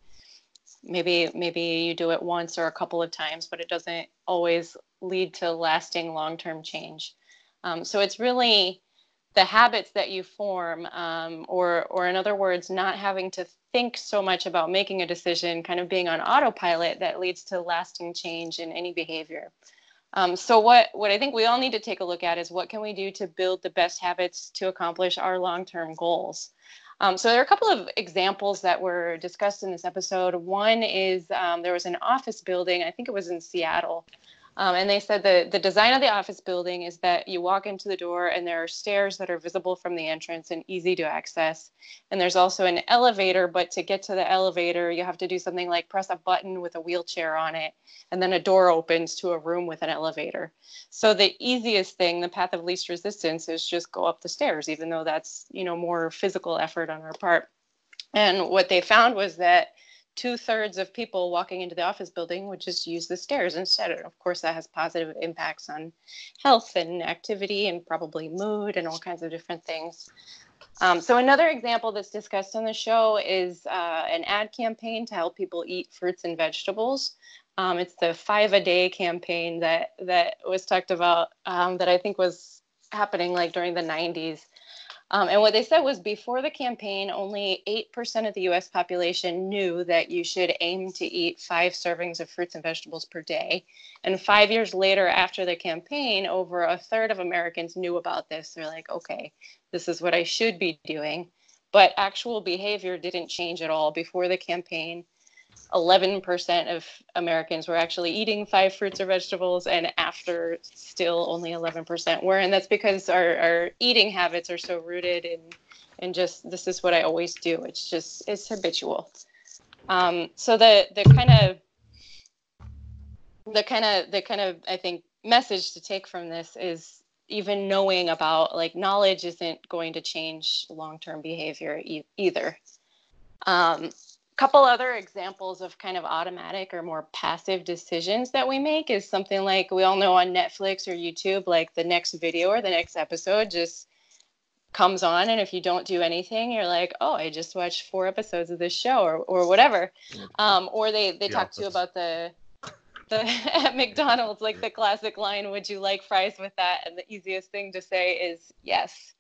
maybe you do it once or a couple of times, but it doesn't always lead to lasting long-term change. So it's really the habits that you form, or in other words, not having to think so much about making a decision, kind of being on autopilot, that leads to lasting change in any behavior. So what I think we all need to take a look at is what can we do to build the best habits to accomplish our long-term goals. So there are a couple of examples that were discussed in this episode. One is there was an office building, I think it was in Seattle, and they said the design of the office building is that you walk into the door and there are stairs that are visible from the entrance and easy to access. And there's also an elevator, but to get to the elevator, you have to do something like press a button with a wheelchair on it, and then a door opens to a room with an elevator. So the easiest thing, the path of least resistance, is just go up the stairs, even though that's, more physical effort on our part. And what they found was that 2/3 of people walking into the office building would just use the stairs instead. And of course, that has positive impacts on health and activity and probably mood and all kinds of different things. So another example that's discussed on the show is an ad campaign to help people eat fruits and vegetables. It's the 5 a day campaign that was talked about, that I think was happening like during the 90s. And what they said was before the campaign, only 8% of the US population knew that you should aim to eat 5 servings of fruits and vegetables per day. And 5 years later, after the campaign, over 1/3 of Americans knew about this. They're like, okay, this is what I should be doing. But actual behavior didn't change at all. Before the campaign, 11% of Americans were actually eating 5 fruits or vegetables, and after, still only 11% were. And that's because our eating habits are so rooted in just, this is what I always do. It's habitual. So the kind of I think message to take from this is, even knowing about, like, knowledge isn't going to change long-term behavior either. Couple other examples of kind of automatic or more passive decisions that we make is something like, we all know on Netflix or YouTube, like the next video or the next episode just comes on, and if you don't do anything, you're like, oh, I just watched 4 episodes of this show, or whatever. Or they talk to you about the at McDonald's, like the classic line, would you like fries with that? And the easiest thing to say is yes.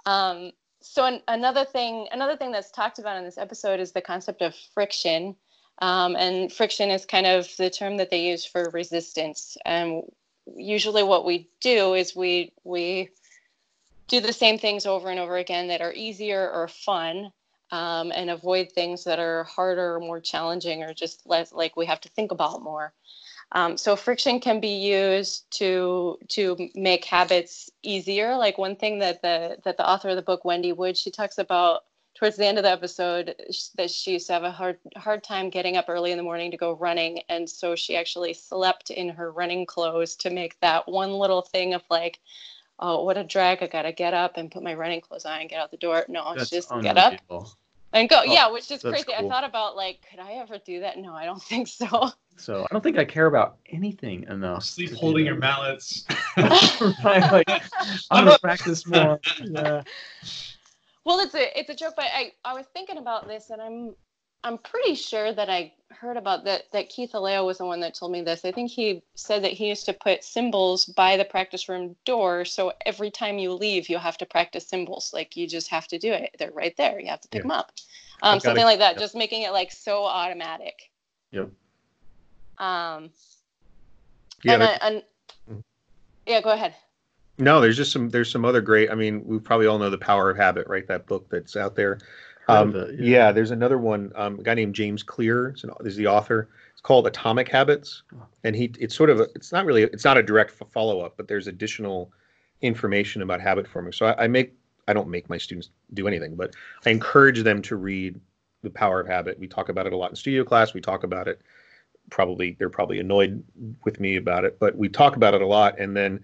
So another thing that's talked about in this episode is the concept of friction. And friction is kind of the term that they use for resistance. And usually what we do is we do the same things over and over again that are easier or fun, and avoid things that are harder or more challenging or just less like we have to think about more. So friction can be used to make habits easier. Like one thing that the author of the book, Wendy Wood, she talks about towards the end of the episode, that she used to have a hard time getting up early in the morning to go running, and so she actually slept in her running clothes to make that one little thing of like, oh, what a drag! I gotta get up and put my running clothes on and get out the door. No, it's just get up and go. Yeah, which is crazy. Cool. I thought about like, could I ever do that? No, I don't think so. So I don't think I care about anything enough. Sleep holding your mallets. Right, like, I'm gonna practice more. Yeah. Well, it's a joke, but I was thinking about this, and I'm pretty sure that I heard about that Keith Aleo was the one that told me this. I think he said that he used to put symbols by the practice room door, so every time you leave, you have to practice symbols. Like you just have to do it. They're right there. You have to pick them up. Something like that. Yep. Just making it like so automatic. Yep. Yeah, go ahead. No, there's some other great. I mean, we probably all know The Power of Habit, right? That book that's out there. Yeah, there's another one. A guy named James Clear is the author. It's called Atomic Habits, and it's not a direct follow up, but there's additional information about habit forming. So I don't make my students do anything, but I encourage them to read The Power of Habit. We talk about it a lot in studio class. We talk about it. They're probably annoyed with me about it, but we talk about it a lot. And then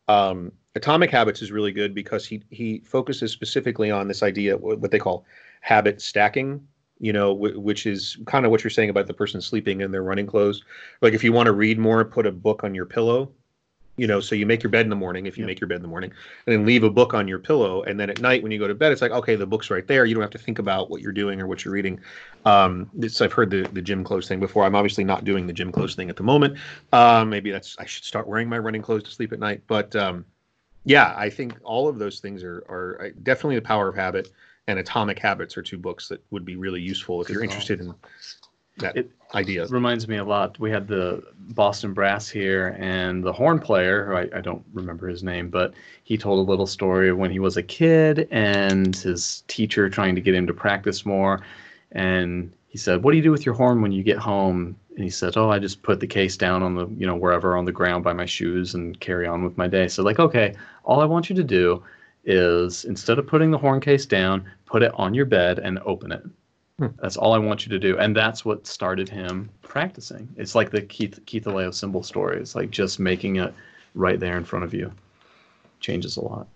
Atomic Habits is really good because he focuses specifically on this idea, what they call habit stacking, which is kind of what you're saying about the person sleeping in their running clothes. Like if you want to read more, put a book on your pillow, so you make your bed in the morning, if you make your bed in the morning, and then leave a book on your pillow. And then at night when you go to bed, it's like, okay, the book's right there. You don't have to think about what you're doing or what you're reading. I've heard the gym clothes thing before. I'm obviously not doing the gym clothes thing at the moment. Maybe I should start wearing my running clothes to sleep at night. But yeah, I think all of those things are definitely The Power of Habit and Atomic Habits are two books that would be really useful if you're interested in that idea. It reminds me a lot. We had the Boston Brass here, and the horn player, who I don't remember his name, but he told a little story of when he was a kid and his teacher trying to get him to practice more. And he said, "What do you do with your horn when you get home?" And he said, "Oh, I just put the case down on the, wherever on the ground by my shoes and carry on with my day." So like, okay, all I want you to do is instead of putting the horn case down, put it on your bed and open it. That's all I want you to do. And that's what started him practicing. It's like the Keith Aleo symbol story. It's like just making it right there in front of you changes a lot.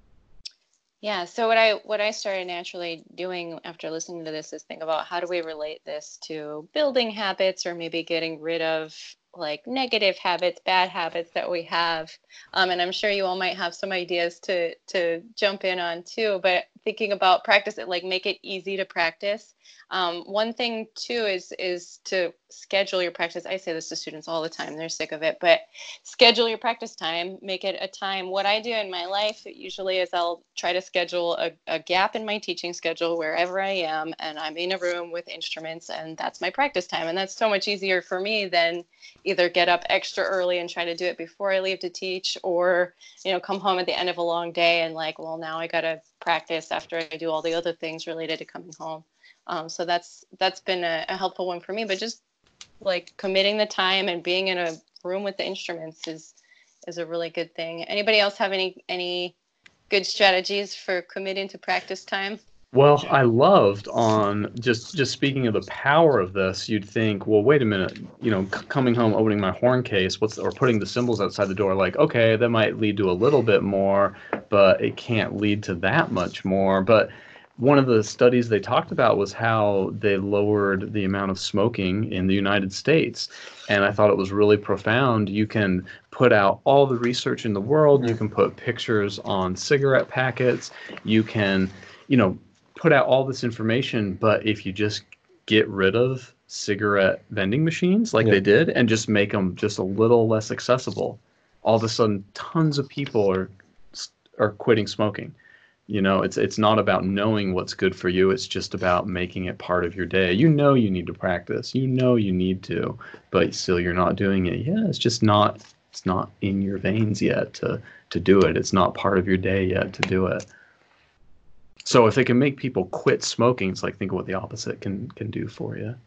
Yeah. So what I started naturally doing after listening to this is think about how do we relate this to building habits or maybe getting rid of like negative habits, bad habits that we have. And I'm sure you all might have some ideas to jump in on too, but thinking about practice it, like make it easy to practice. One thing too is to schedule your practice. I say this to students all the time. They're sick of it, but schedule your practice time, make it a time. What I do in my life usually is I'll try to schedule a gap in my teaching schedule wherever I am, and I'm in a room with instruments, and that's my practice time. And that's so much easier for me than either get up extra early and try to do it before I leave to teach, or, come home at the end of a long day and like, well, now I got to practice after I do all the other things related to coming home. So that's been a helpful one for me, but just like committing the time and being in a room with the instruments is a really good thing. Anybody else have any good strategies for committing to practice time? Well, I loved on just speaking of the power of this, you'd think, well, wait a minute, coming home, opening my horn case, or putting the cymbals outside the door, like, okay, that might lead to a little bit more, but it can't lead to that much more. But one of the studies they talked about was how they lowered the amount of smoking in the United States. And I thought it was really profound. You can put out all the research in the world. You can put pictures on cigarette packets. You can, put out all this information. But if you just get rid of cigarette vending machines like they did and just make them just a little less accessible, all of a sudden tons of people are quitting smoking. You know, it's not about knowing what's good for you. It's just about making it part of your day. You know you need to practice. You know you need to, but still you're not doing it. Yeah, it's not in your veins yet to do it. It's not part of your day yet to do it. So if it can make people quit smoking, it's like think of what the opposite can do for you.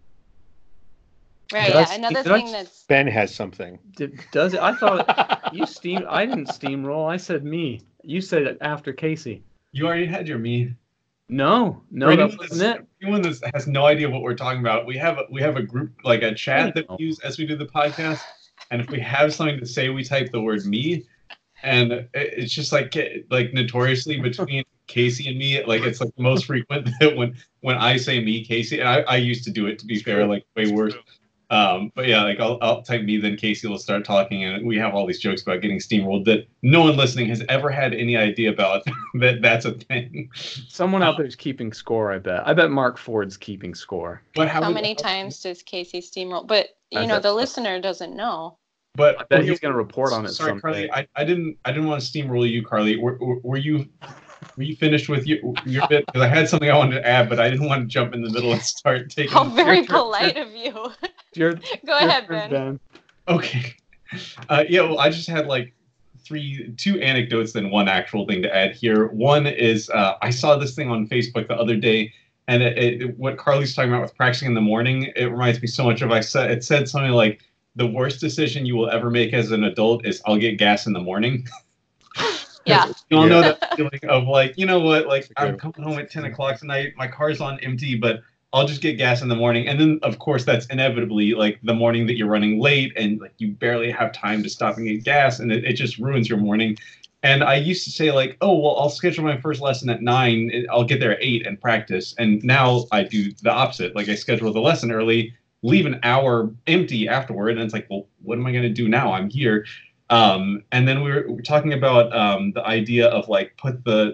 Right. Did Yeah. I- Another did I- thing that's Ben has something. Does it? I thought you steam. I didn't steamroll. I said me. You said it after Casey. You already had your me. No, For that wasn't it. anyone that has no idea what we're talking about, we have a group, like a chat that we use as we do the podcast, and if we have something to say, we type the word me, and it's just like notoriously between Casey and me, like it's like the most frequent that when I say me, Casey, and I used to do it, to be fair, like way worse. But yeah, like I'll type me, then Casey will start talking, and we have all these jokes about getting steamrolled that no one listening has ever had any idea about that's a thing. Someone out there is keeping score. I bet Mark Ford's keeping score. But how many times does Casey steamroll? But I you know, bet the so. listener doesn't know. But I bet he's going to report on it Sorry, someday. Carly, I didn't want to steamroll you, Carly. Were you finished with your bit? Because I had something I wanted to add, but I didn't want to jump in the middle and start taking. How very your turn. polite of you. Go Go ahead, Ben. Okay. Yeah, well, I just had like two anecdotes and one actual thing to add here. One is I saw this thing on Facebook the other day, and what Carly's talking about with practicing in the morning, it reminds me so much of it said something like, the worst decision you will ever make as an adult is I'll get gas in the morning. Yeah. You all know that feeling of like, you know what, like That's a I'm good coming home at 10 o'clock tonight, my car's on empty, but I'll just get gas in the morning. And then of course that's inevitably like the morning that you're running late and like you barely have time to stop and get gas, and it just ruins your morning. And I used to say like, oh, well, I'll schedule my first lesson at 9, I'll get there at 8 and practice. And now I do the opposite. Like I schedule the lesson early, leave an hour empty afterward, and it's like, well, what am I going to do now? I'm here. And then we were talking about the idea of like put the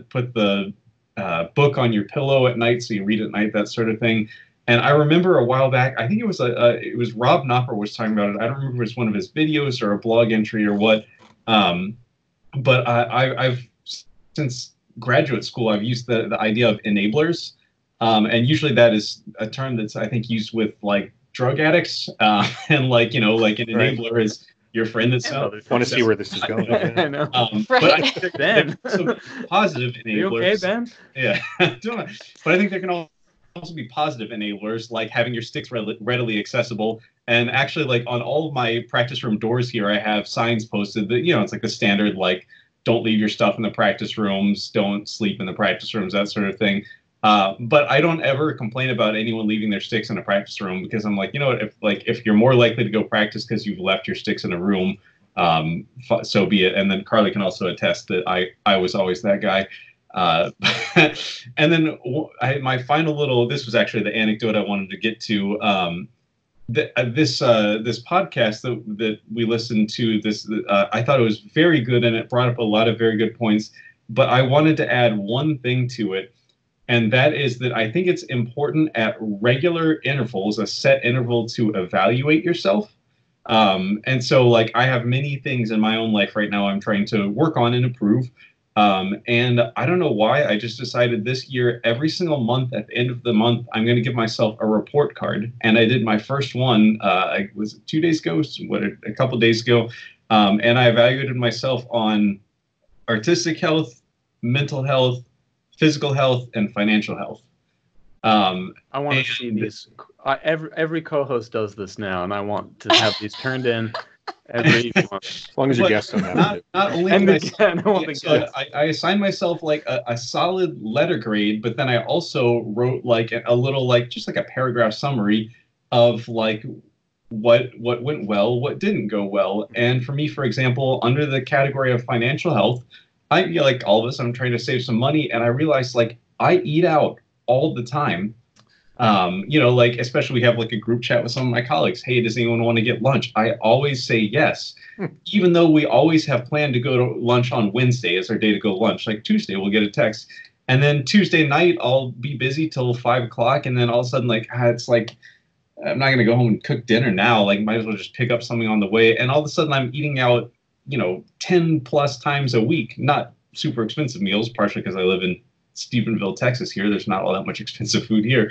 book on your pillow at night so you read at night, that sort of thing. And I remember a while back, I think it was Rob Knopper was talking about it. I don't remember if it was one of his videos or a blog entry or what. But I've since graduate school, I've used the idea of enablers, and usually that is a term that's I think used with like drug addicts, and like like an enabler is your friend that's Want to see where this is going? I know. But I Right. think Ben. there's some positive enablers. You okay, Ben? Yeah, but I think there can also be positive enablers, like having your sticks readily accessible. And actually, like on all of my practice room doors here, I have signs posted that it's like the standard, like don't leave your stuff in the practice rooms, don't sleep in the practice rooms, that sort of thing. But I don't ever complain about anyone leaving their sticks in a practice room, because I'm like, if you're more likely to go practice because you've left your sticks in a room, so be it. And then Carly can also attest that I was always that guy. And then my final this was actually the anecdote I wanted to get to. This podcast that we listened to, I thought it was very good, and it brought up a lot of very good points. But I wanted to add one thing to it, and that is that I think it's important at regular intervals, a set interval, to evaluate yourself. And so, like, I have many things in my own life right now I'm trying to work on and improve. And I don't know why, I just decided this year, every single month, at the end of the month, I'm going to give myself a report card. And I did my first one, was 2 days ago, a couple days ago. And I evaluated myself on artistic health, mental health, physical health, and financial health. I want to see these. Every co-host does this now, and I want to have these turned in every month. As long as your guests don't have it. Not only And did again, I want the so guests. I assigned myself like a solid letter grade, but then I also wrote like a little, like just like a paragraph summary of like what went well, what didn't go well. And for me, for example, under the category of financial health, like all of us, I'm trying to save some money, and I realized like I eat out all the time. Like especially we have like a group chat with some of my colleagues. Hey, does anyone want to get lunch? I always say yes, even though we always have planned to go to lunch on Wednesday as our day to go lunch. Like Tuesday, we'll get a text, and then Tuesday night I'll be busy till 5 o'clock, and then all of a sudden like it's like I'm not gonna go home and cook dinner now. Like might as well just pick up something on the way, and all of a sudden I'm eating out 10 plus times a week, not super expensive meals, partially because I live in Stephenville, Texas. Here, there's not all that much expensive food here.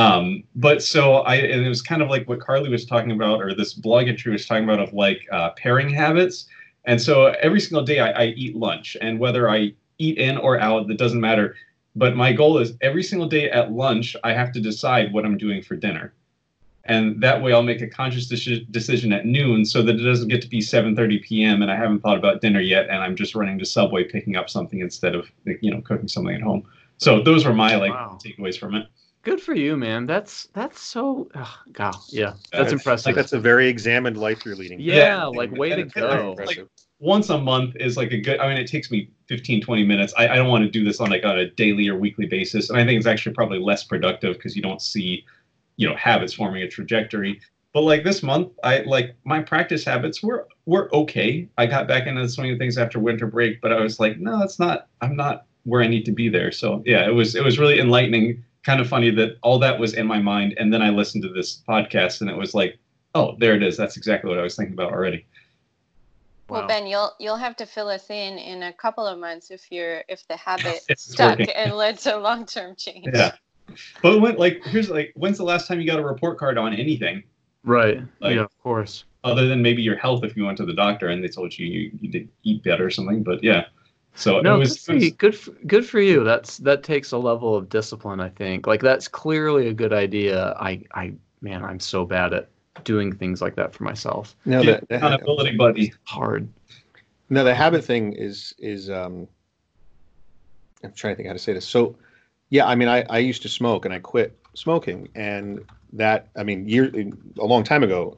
But so and it was kind of like what Carly was talking about, or this blog entry was talking about, of like pairing habits. And so every single day I eat lunch, and whether I eat in or out, that doesn't matter. But my goal is every single day at lunch, I have to decide what I'm doing for dinner. And that way I'll make a conscious decision at noon, so that it doesn't get to be 7:30 p.m. and I haven't thought about dinner yet, and I'm just running to Subway picking up something instead of, cooking something at home. So those were my takeaways from it. Good for you, man. That's so, God, yeah, that's impressive. That's a very examined life you're leading. Yeah, like way to go. Like once a month is like a good, I mean, it takes me 15, 20 minutes. I don't want to do this on a daily or weekly basis. And I think it's actually probably less productive because you don't see, habits forming a trajectory. But like this month, my practice habits were okay. I got back into the swing of things after winter break, but I was like, no, I'm not where I need to be there. So yeah, it was really enlightening. Kind of funny that all that was in my mind, and then I listened to this podcast, and it was like, oh, there it is. That's exactly what I was thinking about already. Well, Wow. Ben, you'll have to fill us in a couple of months if the habit It's stuck working. and led to long-term change. Yeah. But when's the last time you got a report card on anything? Right. Like- Yeah, of course. Other than maybe your health, if you went to the doctor and they told you did eat better or something. But yeah. So No, it was good for you. That takes a level of discipline, I think. Like that's clearly a good idea. Man, I'm so bad at doing things like that for myself. No, the accountability buddy. Hard. No, the habit thing is I'm trying to think how to say this. So, yeah, I mean, I used to smoke and I quit smoking, and that, I mean, a long time ago.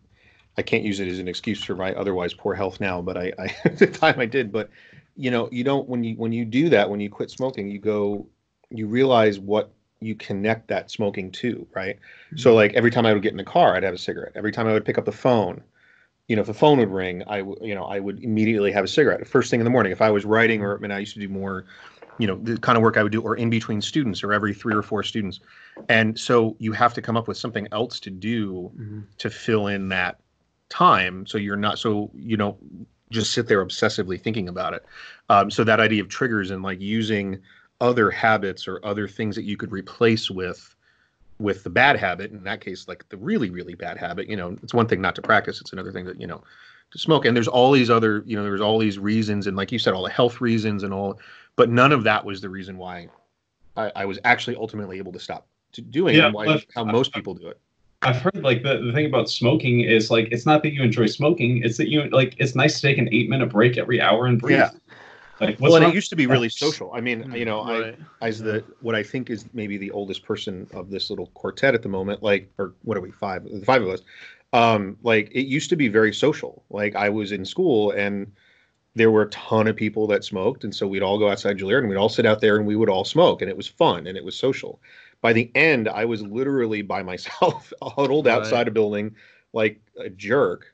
I can't use it as an excuse for my otherwise poor health now, but I at the time I did. But you don't when you do that, when you quit smoking, you realize what you connect that smoking to, right? Mm-hmm. So like every time I would get in the car, I'd have a cigarette. Every time I would pick up the phone, if the phone would ring, I would immediately have a cigarette. First thing in the morning, if I was writing, or I used to do more, the kind of work I would do, or in between students, or every 3 or 4 students. And so you have to come up with something else to do to fill in that time, so you don't just sit there obsessively thinking about it. So that idea of triggers and like using other habits or other things that you could replace with the bad habit, in that case, like the really, really bad habit, it's one thing not to practice. It's another thing that, to smoke. And there's all these other, there's all these reasons. And like you said, all the health reasons and all, but none of that was the reason why I was actually ultimately able to stop doing it, and how most people do it. I've heard like the thing about smoking is like, it's not that you enjoy smoking, it's that it's nice to take an 8-minute break every hour and breathe. Yeah. Like, and it used to be really social. I mean, Right. what I think is maybe the oldest person of this little quartet at the moment, or what are we, 5? The 5 of us. Like it used to be very social. Like I was in school and there were a ton of people that smoked, and so we'd all go outside Juilliard and we'd all sit out there and we would all smoke, and it was fun and it was social. By the end, I was literally by myself, huddled outside a building like a jerk.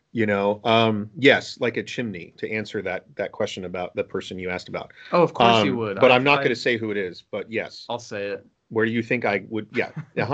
Yes, like a chimney, to answer that question about the person you asked about. Oh, of course you would. But I'm not going to say who it is. But yes, I'll say it. Where you think I would? Yeah.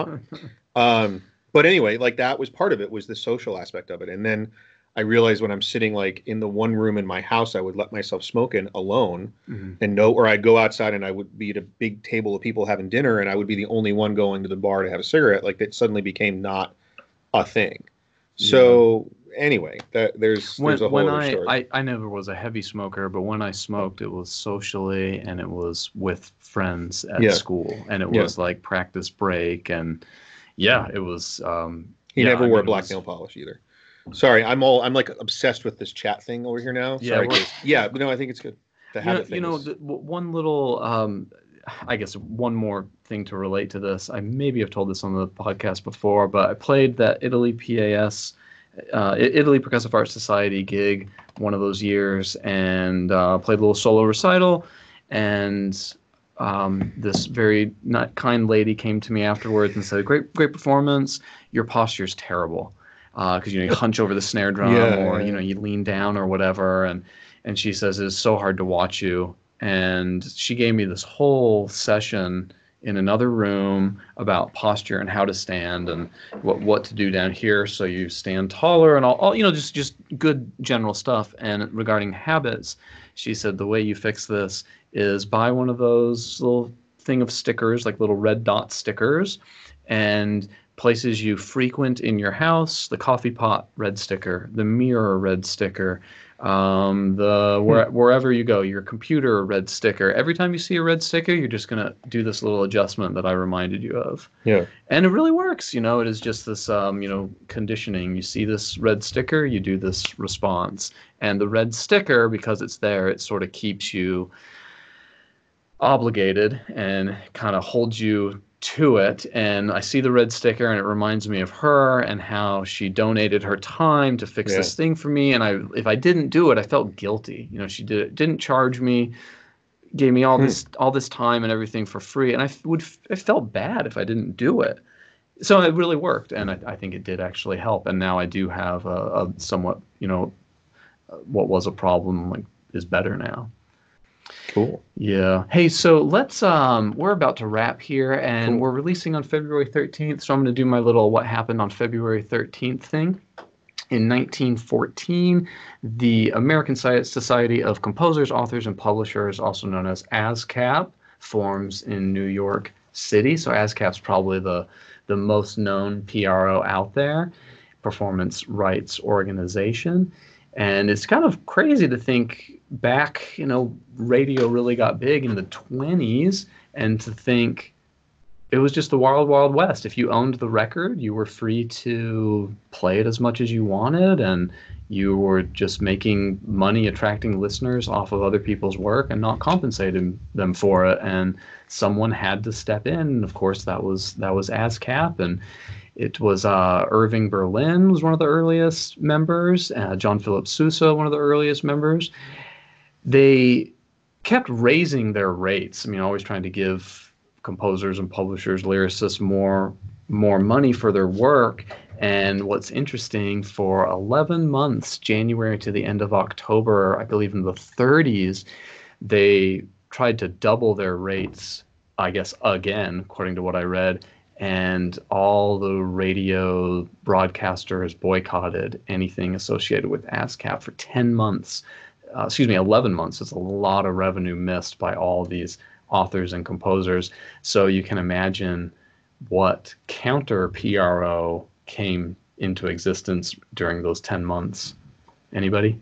But anyway, like that was part of it, was the social aspect of it. And then I realized when I'm sitting like in the one room in my house, I would let myself smoke in alone, or I'd go outside and I would be at a big table of people having dinner, and I would be the only one going to the bar to have a cigarette. Like that suddenly became not a thing. So anyway, there's a whole other story. I never was a heavy smoker, but when I smoked, it was socially, and it was with friends at school, and it was like practice break, and it was. He never wore black nail polish either. Sorry, I'm like obsessed with this chat thing over here now. Sorry, but no, I think it's good. The habit thing. One little. I guess one more thing to relate to this. I maybe have told this on the podcast before, but I played that Italy PAS, Italy Percussive Arts Society gig one of those years, and played a little solo recital. And this very kind lady came to me afterwards and said, "Great performance. Your posture's terrible." Because you hunch over the snare drum, or you lean down or whatever, and she says it's so hard to watch you. And she gave me this whole session in another room about posture and how to stand and what to do down here so you stand taller and all just good general stuff. And regarding habits, she said the way you fix this is buy one of those little thing of stickers, like little red dot stickers, and places you frequent in your house, the coffee pot red sticker, the mirror red sticker, wherever you go, your computer red sticker. Every time you see a red sticker, you're just gonna do this little adjustment that I reminded you of. Yeah. And it really works. It is just this conditioning. You see this red sticker, you do this response. And the red sticker, because it's there, it sort of keeps you obligated and kind of holds you to it. And I see the red sticker and it reminds me of her and how she donated her time to fix this thing for me. And if I didn't do it, I felt guilty. She didn't charge me, gave me all this time and everything for free. And I felt bad if I didn't do it. So it really worked. And I think it did actually help. And now I do have a somewhat, what was a problem is better now. Cool. Yeah. Hey, so let's we're about to wrap here, and we're releasing on February 13th. So I'm going to do my little what happened on February 13th thing. In 1914, the American Society of Composers, Authors, and Publishers, also known as ASCAP, forms in New York City. So ASCAP's probably the most known PRO out there, performance rights organization. And it's kind of crazy to think back, radio really got big in the 20s, and to think it was just the wild, wild west. If you owned the record, you were free to play it as much as you wanted, and you were just making money attracting listeners off of other people's work and not compensating them for it. And someone had to step in. And of course, that was ASCAP. And it was Irving Berlin was one of the earliest members, John Philip Sousa, one of the earliest members. They kept raising their rates. Always trying to give composers and publishers, lyricists more money for their work. And what's interesting, for 11 months, January to the end of October, I believe in the 30s, they tried to double their rates, I guess, again, according to what I read. And all the radio broadcasters boycotted anything associated with ASCAP for 10 months. 11 months. It's a lot of revenue missed by all these authors and composers. So you can imagine what counter PRO came into existence during those 10 months. Anybody?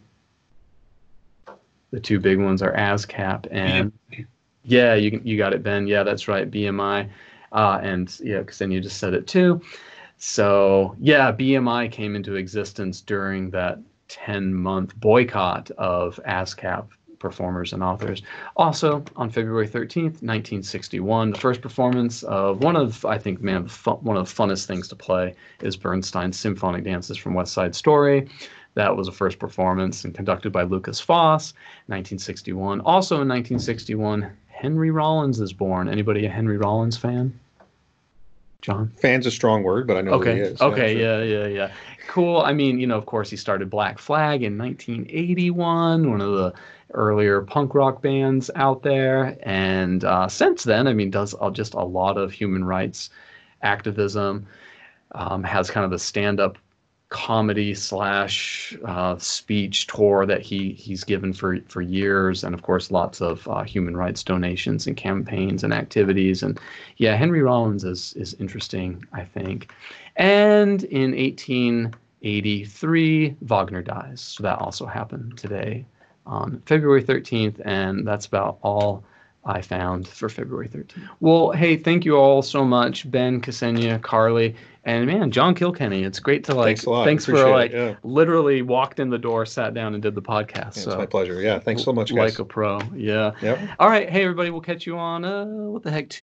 The two big ones are ASCAP and yeah, you got it, Ben. Yeah, that's right, BMI. And yeah, because then you just said it too. So yeah, BMI came into existence during that 10-month boycott of ASCAP performers and authors. Also, on February 13th, 1961, the first performance of one of the funnest things to play is Bernstein's Symphonic Dances from West Side Story. That was a first performance and conducted by Lucas Foss, 1961. Also in 1961, Henry Rollins is born. Anybody a Henry Rollins fan? John? Fan's a strong word, but I know who he is. Okay, yeah. Cool. Of course, he started Black Flag in 1981, one of the earlier punk rock bands out there. And since then, does just a lot of human rights activism, has kind of the stand-up comedy / speech tour that he's given for years, and of course lots of human rights donations and campaigns and activities. And yeah, Henry Rollins is interesting, I think. And in 1883, Wagner dies. So that also happened today on February 13th, and that's about all I found for February 13th. Well, hey, thank you all so much, Ben, Ksenia, Carly, and man, John Kilkenny. It's great to Thanks a lot. Thanks for literally walked in the door, sat down, and did the podcast. Yeah, it's my pleasure. Yeah, thanks so much, guys. Like a pro. Yeah. Yep. All right, hey everybody, we'll catch you on what the heck.